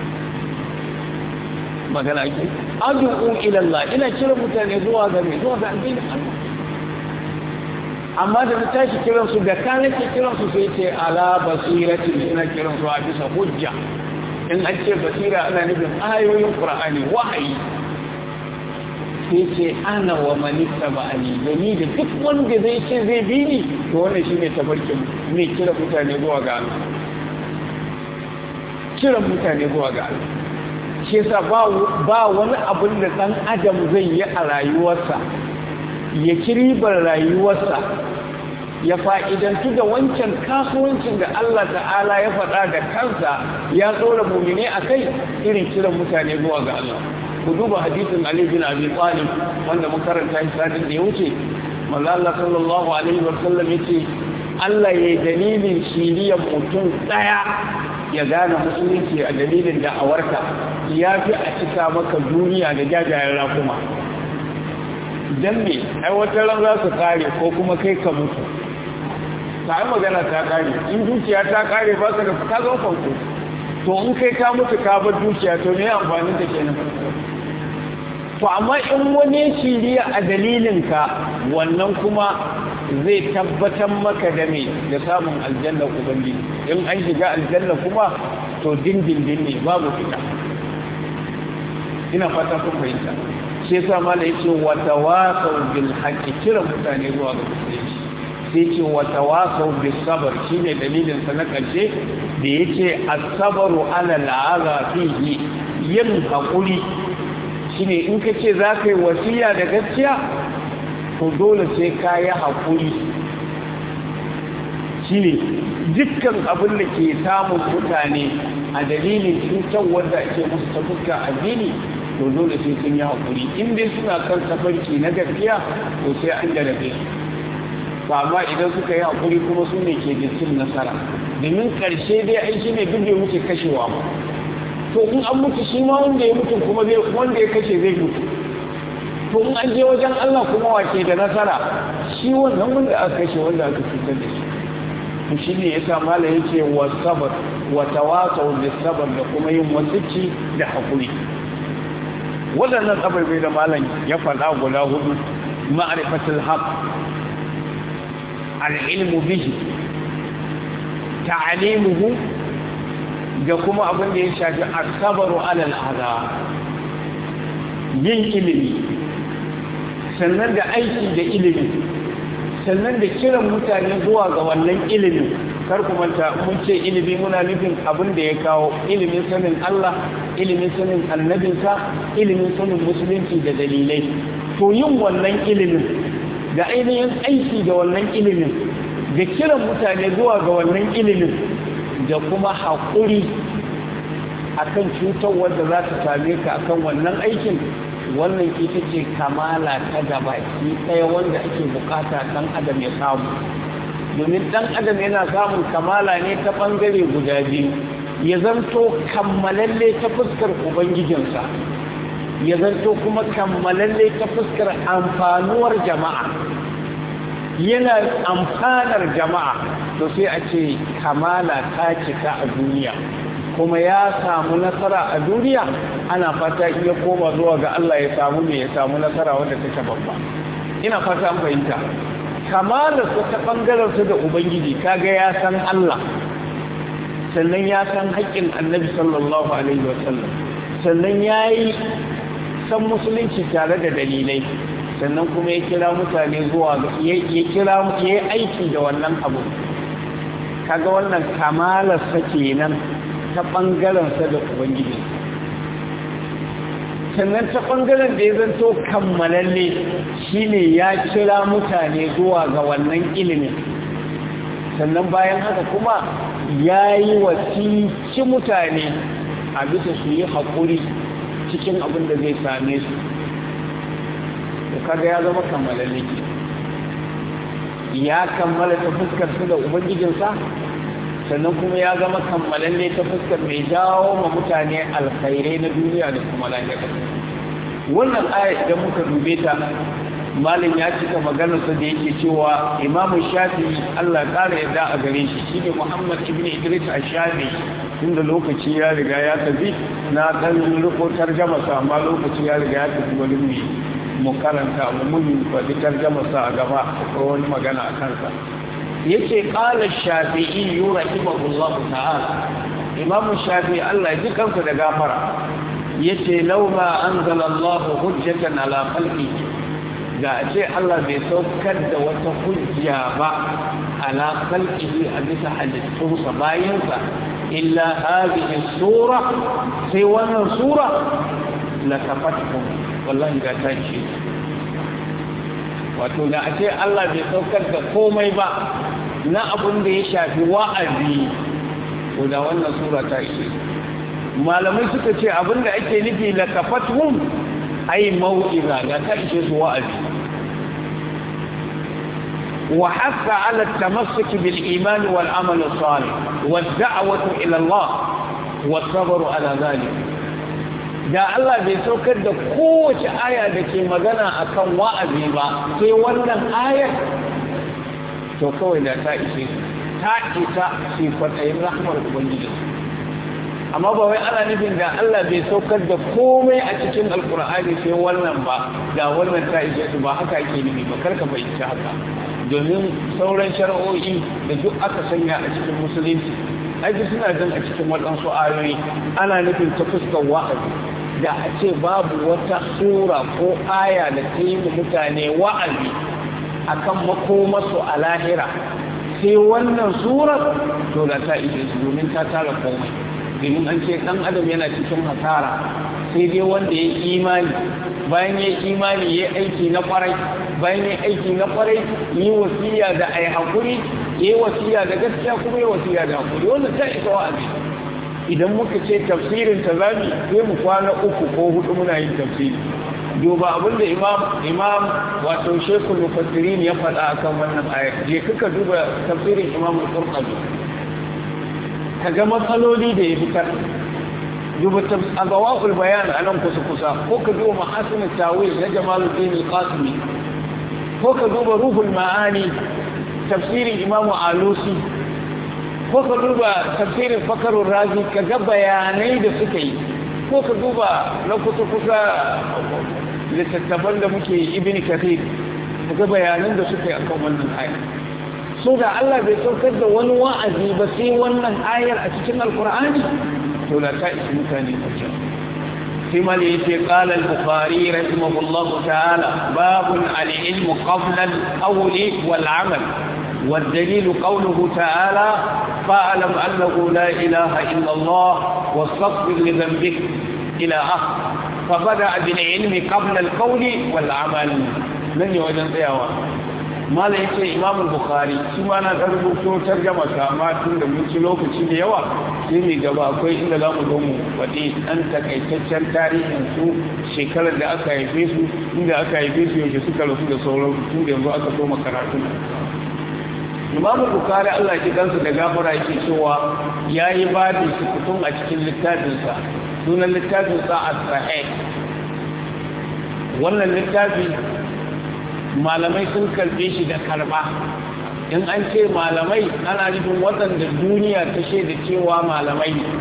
[SPEAKER 1] magana ake azuku ila Allah ina kiran mutane zuwa ga mai zuwa ga addinin Allah amma da na tashi kiran su da ka nake kiran su sai ce ala basirati ina kiran su a bisa hujja in an ce basira ana nufin ayoyin Qur'ani wahayi sai ce ana wa manista ba'ani da ni da duk wanda zai ce zai bi ni to wannan shine tabarkin ne kira mutane zuwa ga Allah kira mutane zuwa ga Allah shi yasa ba ba wani abin da dan adam zai yi a rayuwarsa ya kiribar rayuwarsa ya fa'idantu da wancan kasuwancin da Allah ta'ala ya faɗa da kansa ya tsora mu'mini akai irin kiran mutane zuwa ga Allah ku duba hadisin Ali bin Abi Talib wanda mun karanta shi sanin da ya wuce manzo Allah sallallahu alaihi wa sallam yace Allah yayi dalilin shiriyar mutum daya ya gane musulunci a dalilin da awarka yafi a cika maka duniya da jajayen rakuma dan me ai wata ran za su kare ko kuma kai ka mutu sai magana ta kare in dukiya ta kare ba ka da ka zo fanko to in kai ka mutu ka bar dukiya to me amfanin ta kenan to amma in wani shiriya a dalilinka wannan kuma zai tabbatar maka da me da samun aljanna ubangiji in an shiga aljanna kuma to dindindin ne babu fita ina fata kun fahimta shi yasa mala yace wa tawasau bil haqqi kira mutane zuwa ga musulunci sai ce wa tawasau bis sabr shine dalilin sa na karshe da yace as-sabru ala al-adha fihi yin hakuri shine in ka ce za ka yi wasiya da gaskiya to dole sai ka yi haƙuri shine dukkan abin da ke samun mutane a dalilin cutar wanda ake musu ta fuska addini to dole sai sun yi haƙuri in dai suna kan tafarki na gaskiya to sai an jarabe su ba amma idan suka yi haƙuri kuma su ne ke cin nasara domin ƙarshe dai ai shi ne duk da muke kashewa ba to in an mutu shi ma wanda ya mutu kuma zai wanda ya kashe zai mutu to in an je wajen Allah kuma wace da nasara shi wannan wanda aka kashe wanda aka cutar da shi to shi ne yasa malai yake wa sabr wa tawasau bis sabr da kuma yin wasicci da hakuri wadannan sabai da malam ya faɗa guda hudu ma'rifatul haqq al-ilmu bihi ta'limuhu da kuma abin da ya shafi asabaru alal adha yin ilimi sannan da aiki da ilimi sannan da kiran mutane zuwa ga wannan ilimin kar ku manta mun ce ilimi muna nufin abin da ya kawo ilimin sanin Allah ilimin sanin annabinsa ilimin sanin musulunci da dalilai to yin wannan ilimin da ainihin aiki da wannan ilimin da kiran mutane zuwa ga wannan ilimin da kuma haƙuri a kan cutar wadda za ta same ka a kan wannan aikin wannan ita ce kamala ta gabaki ɗaya wanda ake bukata ɗan adam ya samu domin ɗan adam yana samun kamala ne ta ɓangare guda biyu ya zanto kammalalle ta fuskar ubangijinsa ya zanto kuma kammalalle ta fuskar amfanuwar jama'a yana amfanar jama'a to sai a ce kamala ta cika a duniya kuma ya samu nasara a duniya ana fata iya koma zuwa ga Allah ya samu ne ya samu nasara wanda take babba ina fata an fahimta kamalar ta bangaren su da ubangiji kaga ya san Allah sannan ya san haƙƙin Annabi sallallahu alaihi wasallam sannan yayi san musulunci tare da dalilai sannan kuma ya kira mutane zuwa ya kira ya aiki da wannan abu kaga wannan kamalar sa kenan ta bangaren sa da ubangiji sannan ta bangaren da ya zanto kammalalle shine ya kira mutane zuwa ga wannan ilimin sannan bayan haka kuma yayi wasici mutane a bisa su yi haƙuri cikin abin da zai same su kaga ya zama kammalalle ke ya kammala ta fuskar su da ubangijinsa sannan kuma ya zama kammalalle ta fuskar mai jawo ma mutane alkhairai na duniya da kuma lahira wannan aya idan muka dube ta malin ya cika maganarsa da yake cewa imamu shafi Allah ƙara yadda a gare shi shi ne Muhammad ibn Idris al-Shafi tunda lokaci ya riga ya tafi na ɗan riko tarjamasa amma lokaci ya riga ya tafi wani mai mu karanta mu mun faɗi tarjamasa a gaba ko wani magana a kansa yace qala shafi'i rahimahullahu ta'ala imamu shafi Allah ji kansa da gafara yace law ma anzala Allah hujjatan ala khalqihi da ce Allah bai saukar da wata hujja ba ala khalqihi a bisa halittunsa bayansa illa hadhihi sura sai wannan sura la kafatkum wallahi ga ta ce wato da a ce Allah bai saukar da komai ba na abun da ya shafi wa'azi ko da wannan sura ta ce malamai suka ce abin da ake nufi la kafatkum ai mau'iza da ta ishe su wa'azi وحث على التمسك بالإيمان والعمل الصالح والدعوة إلى الله والصبر على ذلك da Allah bai saukar da kowace aya da ke magana akan wa'azi ba sai wannan ayar to kawai da ta ishe ta isa sifatayin rahmar ubangiji amma ba wai ana nufin da Allah bai saukar da komai a cikin alkur'ani sai wannan ba da wannan ta ishe su ba haka ake nufi ba karka fahimci haka domin sauran shari'o'i da duk aka sanya a cikin musulunci aiki suna jin a cikin waɗansu ayoyi ana nufin ta fuskar wa'azi da a ce babu wata sura ko aya da ta yi mutane wa'azi akan makomarsu a lahira sai wannan surar to da ta ishe su domin ta tara komai domin an ce ɗan adam yana cikin hasara sai dai wanda ya yi imani bayan ya yi imani ya aiki na kwarai bayan ya aiki na kwarai yi wasiya da ai hakuri yi wasiya da gaskiya kuma yi wasiya da hakuri wannan ta isa wa'azi idan muka ce tafsirin ta zami sai mu kwana uku ko hudu muna yin tafsiri duba abinda imam imam wato shekul mufassirin ya faɗa akan wannan ayat je kaka duba tafsirin imam al-Qurtubi kaga matsaloli da ya fitar duba agawa'ul bayan a nan kusa-kusa ko ka duba mahasin tawil na jamaluddin al-qasimi ko ka duba ruhul ma'ani tafsirin imamu alusi ko ka duba tafsirin fakarun razi ka ga bayanai da suka yi ko ka duba na kusa-kusa littattafan da muke ibn kathir ka ga bayanan da suka yi akan wannan ayar so da Allah bai saukar da wani wa'azi ba sai wannan ayar a cikin alkur'ani to la ta isi mutane hujja sai mal yace qala al-bukhari rahimahullahu ta'ala babun al-ilm qabla al-qawl wal-amal والدليل قوله تعالى فاعلم أنه لا إله إلا الله واستغفر لذنبك إلى آخر فبدأ بالعلم قبل القول والعمل من يوجد سيوا ما لا يتي إمام البخاري سما أنا أربط ترجمة كما تند من سلوك سيوا سيمي جبا كوي إن لا مدوم ودي أنت كي تجر تاريخ سو شكل da aka haife su inda aka haife su yake suka rasu da sauran tun da yanzu aka koma karatu Imam Bukhari Allah ya kansa da gafara yake cewa yayi babu sukutun a cikin littafinsa sunan littafinsa as-sahih wannan littafi malamai sun karbe shi da karba in an ce malamai ana nufin waɗanda duniya ta shaida cewa malamai ne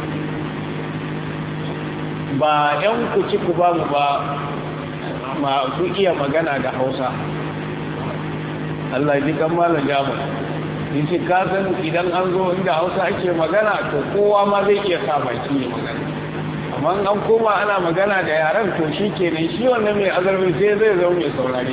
[SPEAKER 1] ba yan ku ci ku ba mu ba masu iya magana da Hausa Allah ya ji kan malam Jabir yace ka san idan an zo inda Hausa ake magana to kowa ma zai iya sa baki ne magana amma an koma ana magana da yaran to shikenan shi wannan mai azarbi sai zai zo mai saurare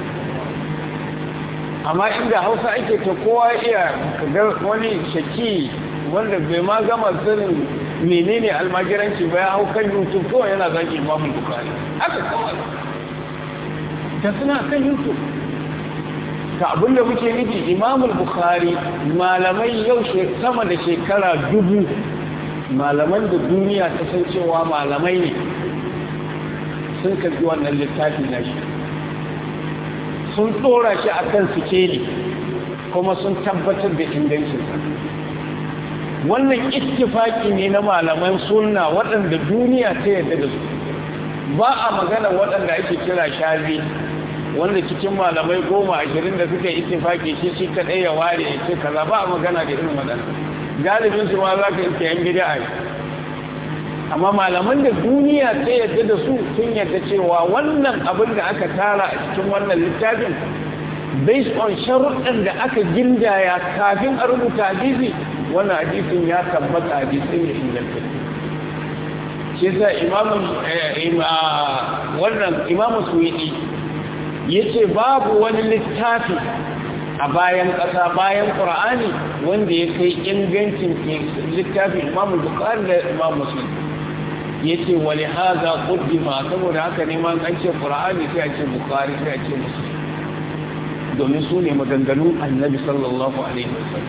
[SPEAKER 1] amma inda Hausa ake to kowa iya ga wani shaki wanda bai ma gama sanin menene almajiranci ba ya hau kan YouTube kawai yana zaki Imam Bukhari haka kawai ta suna kan YouTube ka abinda muke nufi imamul bukhari malamai yau sama da shekara dubu malaman da duniya ta san cewa malamai ne sun karbi wannan littafi na shi sun tsora shi a kan sikeli kuma sun tabbatar da ingancinsa wannan ittifaki ne na malaman sunna waɗanda duniya ta yarda da su ba a magana waɗanda ake kira shazi wanda cikin malamai goma ashirin da suka yi ittifaki shi shi kaɗai ya ware ya ce kaza ba a magana da irin waɗannan galibin su ma za ka iske yan bid'a ne amma malaman da duniya ta yadda da su sun yadda cewa wannan abin da aka tara a cikin wannan littafin based on sharuɗan da aka gindaya kafin a rubuta hadisi wannan hadisin ya tabbata hadisin ya inganta shi sa imamun wannan imamu suwidi ya ce babu wani littafi a bayan ƙasa bayan ƙura'ani wanda ya kai ingancin littafin imamu bukari da imamu musulmi ya ce wani haza ƙuddima saboda haka neman an ce ƙura'ani sai a ce bukari sai a ce musulmi domin su ne maganganun annabi sallallahu alaihi wasallam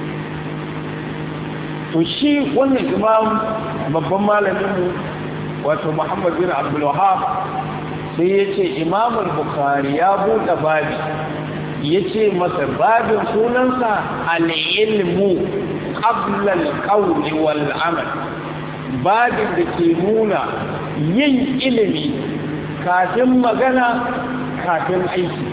[SPEAKER 1] to shi wannan imam babban malaminmu wato muhammad bin abdul wahab sai ya ce imamul bukhari ya buɗe babi ya ce masa babin sunansa al-ilmu qabla al-qawli wal amal babin da ke nuna yin ilimi kafin magana kafin aiki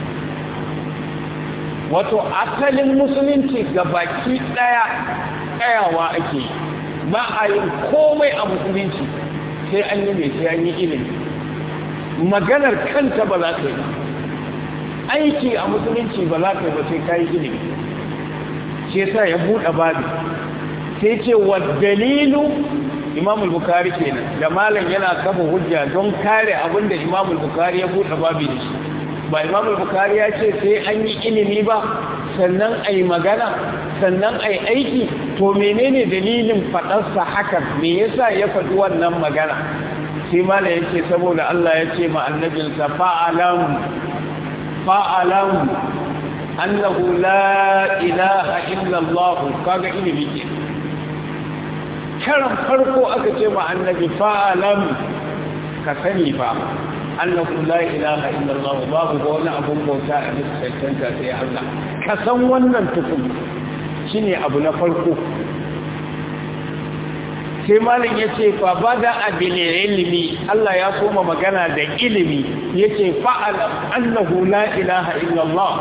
[SPEAKER 1] wato asalin musulunci gabaki daya tsayawa ake ba a yin komai a musulunci sai an yi mai sai an yi ilimi maganar kanta ba za ta yi aiki a musulunci ba za ta yi ba sai ka yi ilimi shi sa ya buɗe babi sai ce wa dalilu imamul bukari kenan da malam yana kafa hujja don kare abinda imamul bukari ya buɗe babi da shi ba imamul bukari ya ce sai an yi ilimi ba sannan a yi magana sannan a yi aiki to menene dalilin faɗarsa hakan me yasa ya faɗi wannan magana sai mala ya ce saboda Allah ya ce ma annabinsa fa'alam fa'alam annahu la ilaha illallah kaga ilimi ke karan farko aka ce ma annabi fa'alam ka sani ba annahu la ilaha illallah babu wani abun bauta a bisa cancanta sai Allah ka san wannan tukun shine abu na farko sai malin yace fa bada abil ilmi Allah ya koma magana da ilimi yace fa'al annahu la ilaha illallah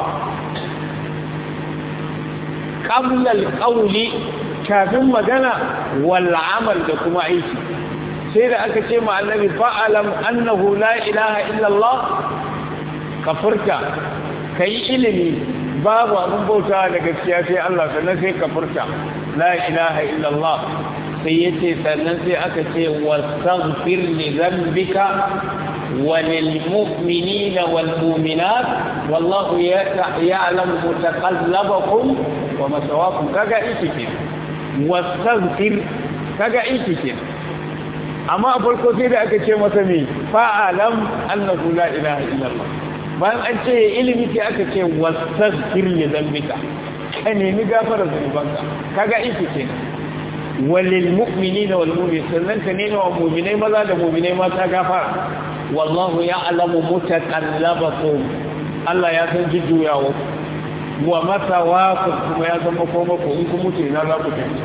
[SPEAKER 1] qabla al-qawli kafin magana wal amal da kuma aiki sai da aka ce ma annabi fa'alam annahu la ilaha illallah ka furta kai ilimi babu abin bauta da gaskiya sai Allah sannan sai ka furta la ilaha illallah sai yace sannan sai aka ce wastaghfir li dhanbika walil mu'minina wal mu'minat wallahu ya'lamu mutaqallabakum wa masawaakum kaga ikike wastaghfir kaga ikike amma a farko sai da aka ce masa me fa'alam annahu la ilaha illallah bayan an ce ilimi sai aka ce wastaghfir li dhanbika ka nemi gafara zunubanka kaga iki ce walil mu'minina wal mu'minat sannan ka nemi wa mu'minai maza da mu'minai mata gafara wallahu ya'lamu mutaqallabakum Allah ya san jujjuyawa wa matawakum kuma ya san makomako in kun mutu ina za ku tafi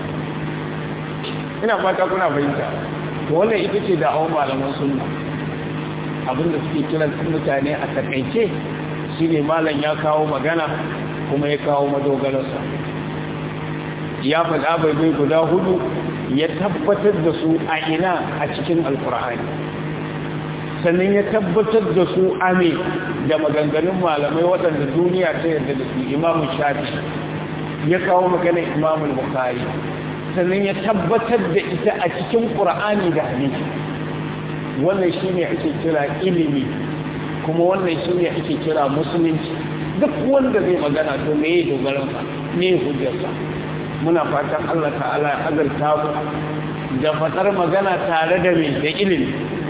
[SPEAKER 1] ina fata kuna fahimta to wannan ita ce da awon malaman sunna abinda suke kiran mutane a takaice shine malam ya kawo magana kuma ya kawo madogararsa ya faɗa bai guda hudu ya tabbatar da su a ina a cikin alkur'ani sannan ya tabbatar da su ame da maganganun malamai waɗanda duniya ta yarda da su imamu shafi ya kawo maganar imamu bukhari sannan ya tabbatar da ita a cikin ƙur'ani da hadisi wannan shine ake kira ilimi kuma wannan shine ake kira musulunci duk wanda zai magana to me ya dogaran sa me ya hujjarsa muna fatan Allah ta'ala ya azurta mu da fatar magana tare da me da ilimi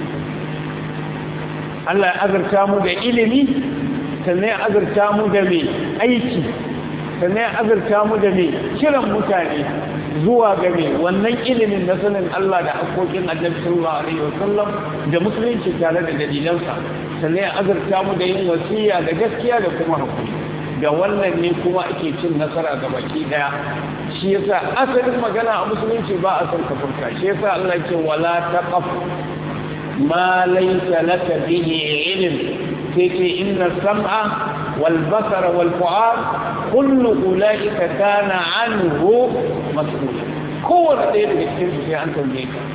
[SPEAKER 1] Allah ya azurta mu da ilimi sannan ya azurta mu da me aiki sannan ya azurta mu da me kiran mutane zuwa game wannan ilimin na sanin Allah da haƙoƙin Annabi sallallahu alaihi wasallam da musulunci tare da dalilansa sannan ya azurta mu da yin wasiya da gaskiya da kuma hakuri da wannan ne kuma ake cin nasara ga baki daya shi yasa asalin magana a musulunci ba a san kafirka shi yasa Allah ya ce wala taqaf ma laysa laka bihi ilm sai ce inna sam'a wal basara wal fu'ad kullu ulaika kana anhu mas'ul kowanne ɗaya daga cikin su sai an tambaye ka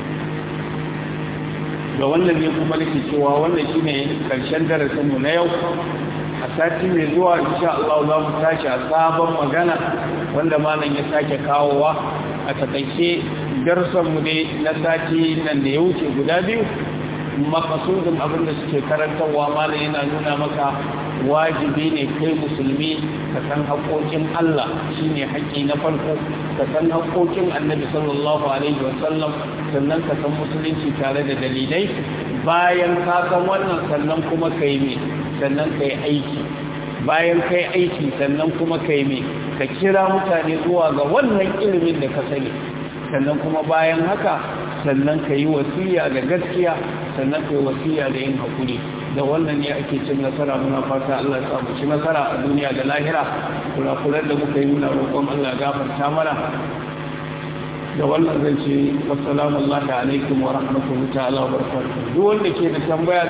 [SPEAKER 1] da wannan ne kuma nake cewa wannan shine karshen darasin mu na yau a sati mai zuwa insha Allah za mu tashi a sabon magana wanda malam ya sake kawowa a takaice darsan mu ne na sati nan da ya wuce guda biyu makasudin abin da suke karantarwa malam yana nuna maka wajibi ne kai musulmi ka san haƙoƙin Allah shine haƙƙi na farko ka san haƙoƙin Annabi sallallahu alaihi wasallam sannan ka san musulunci tare da dalilai bayan ka san wannan sannan kuma kai me sannan kai aiki bayan kai aiki sannan kuma kai me ka kira mutane zuwa ga wannan ilimin da ka sani sannan kuma bayan haka sannan ka yi wasiya da gaskiya sannan ka yi wasiya da yin haƙuri da wannan ne ake cin nasara muna fata Allah ya samu ci nasara a duniya da lahira kula-kular da muka yi muna roƙon Allah gafarta mana da wannan zan ce wassalamu alaikum wa rahmatullahi ta'ala wa barakatuh duk wanda ke da tambaya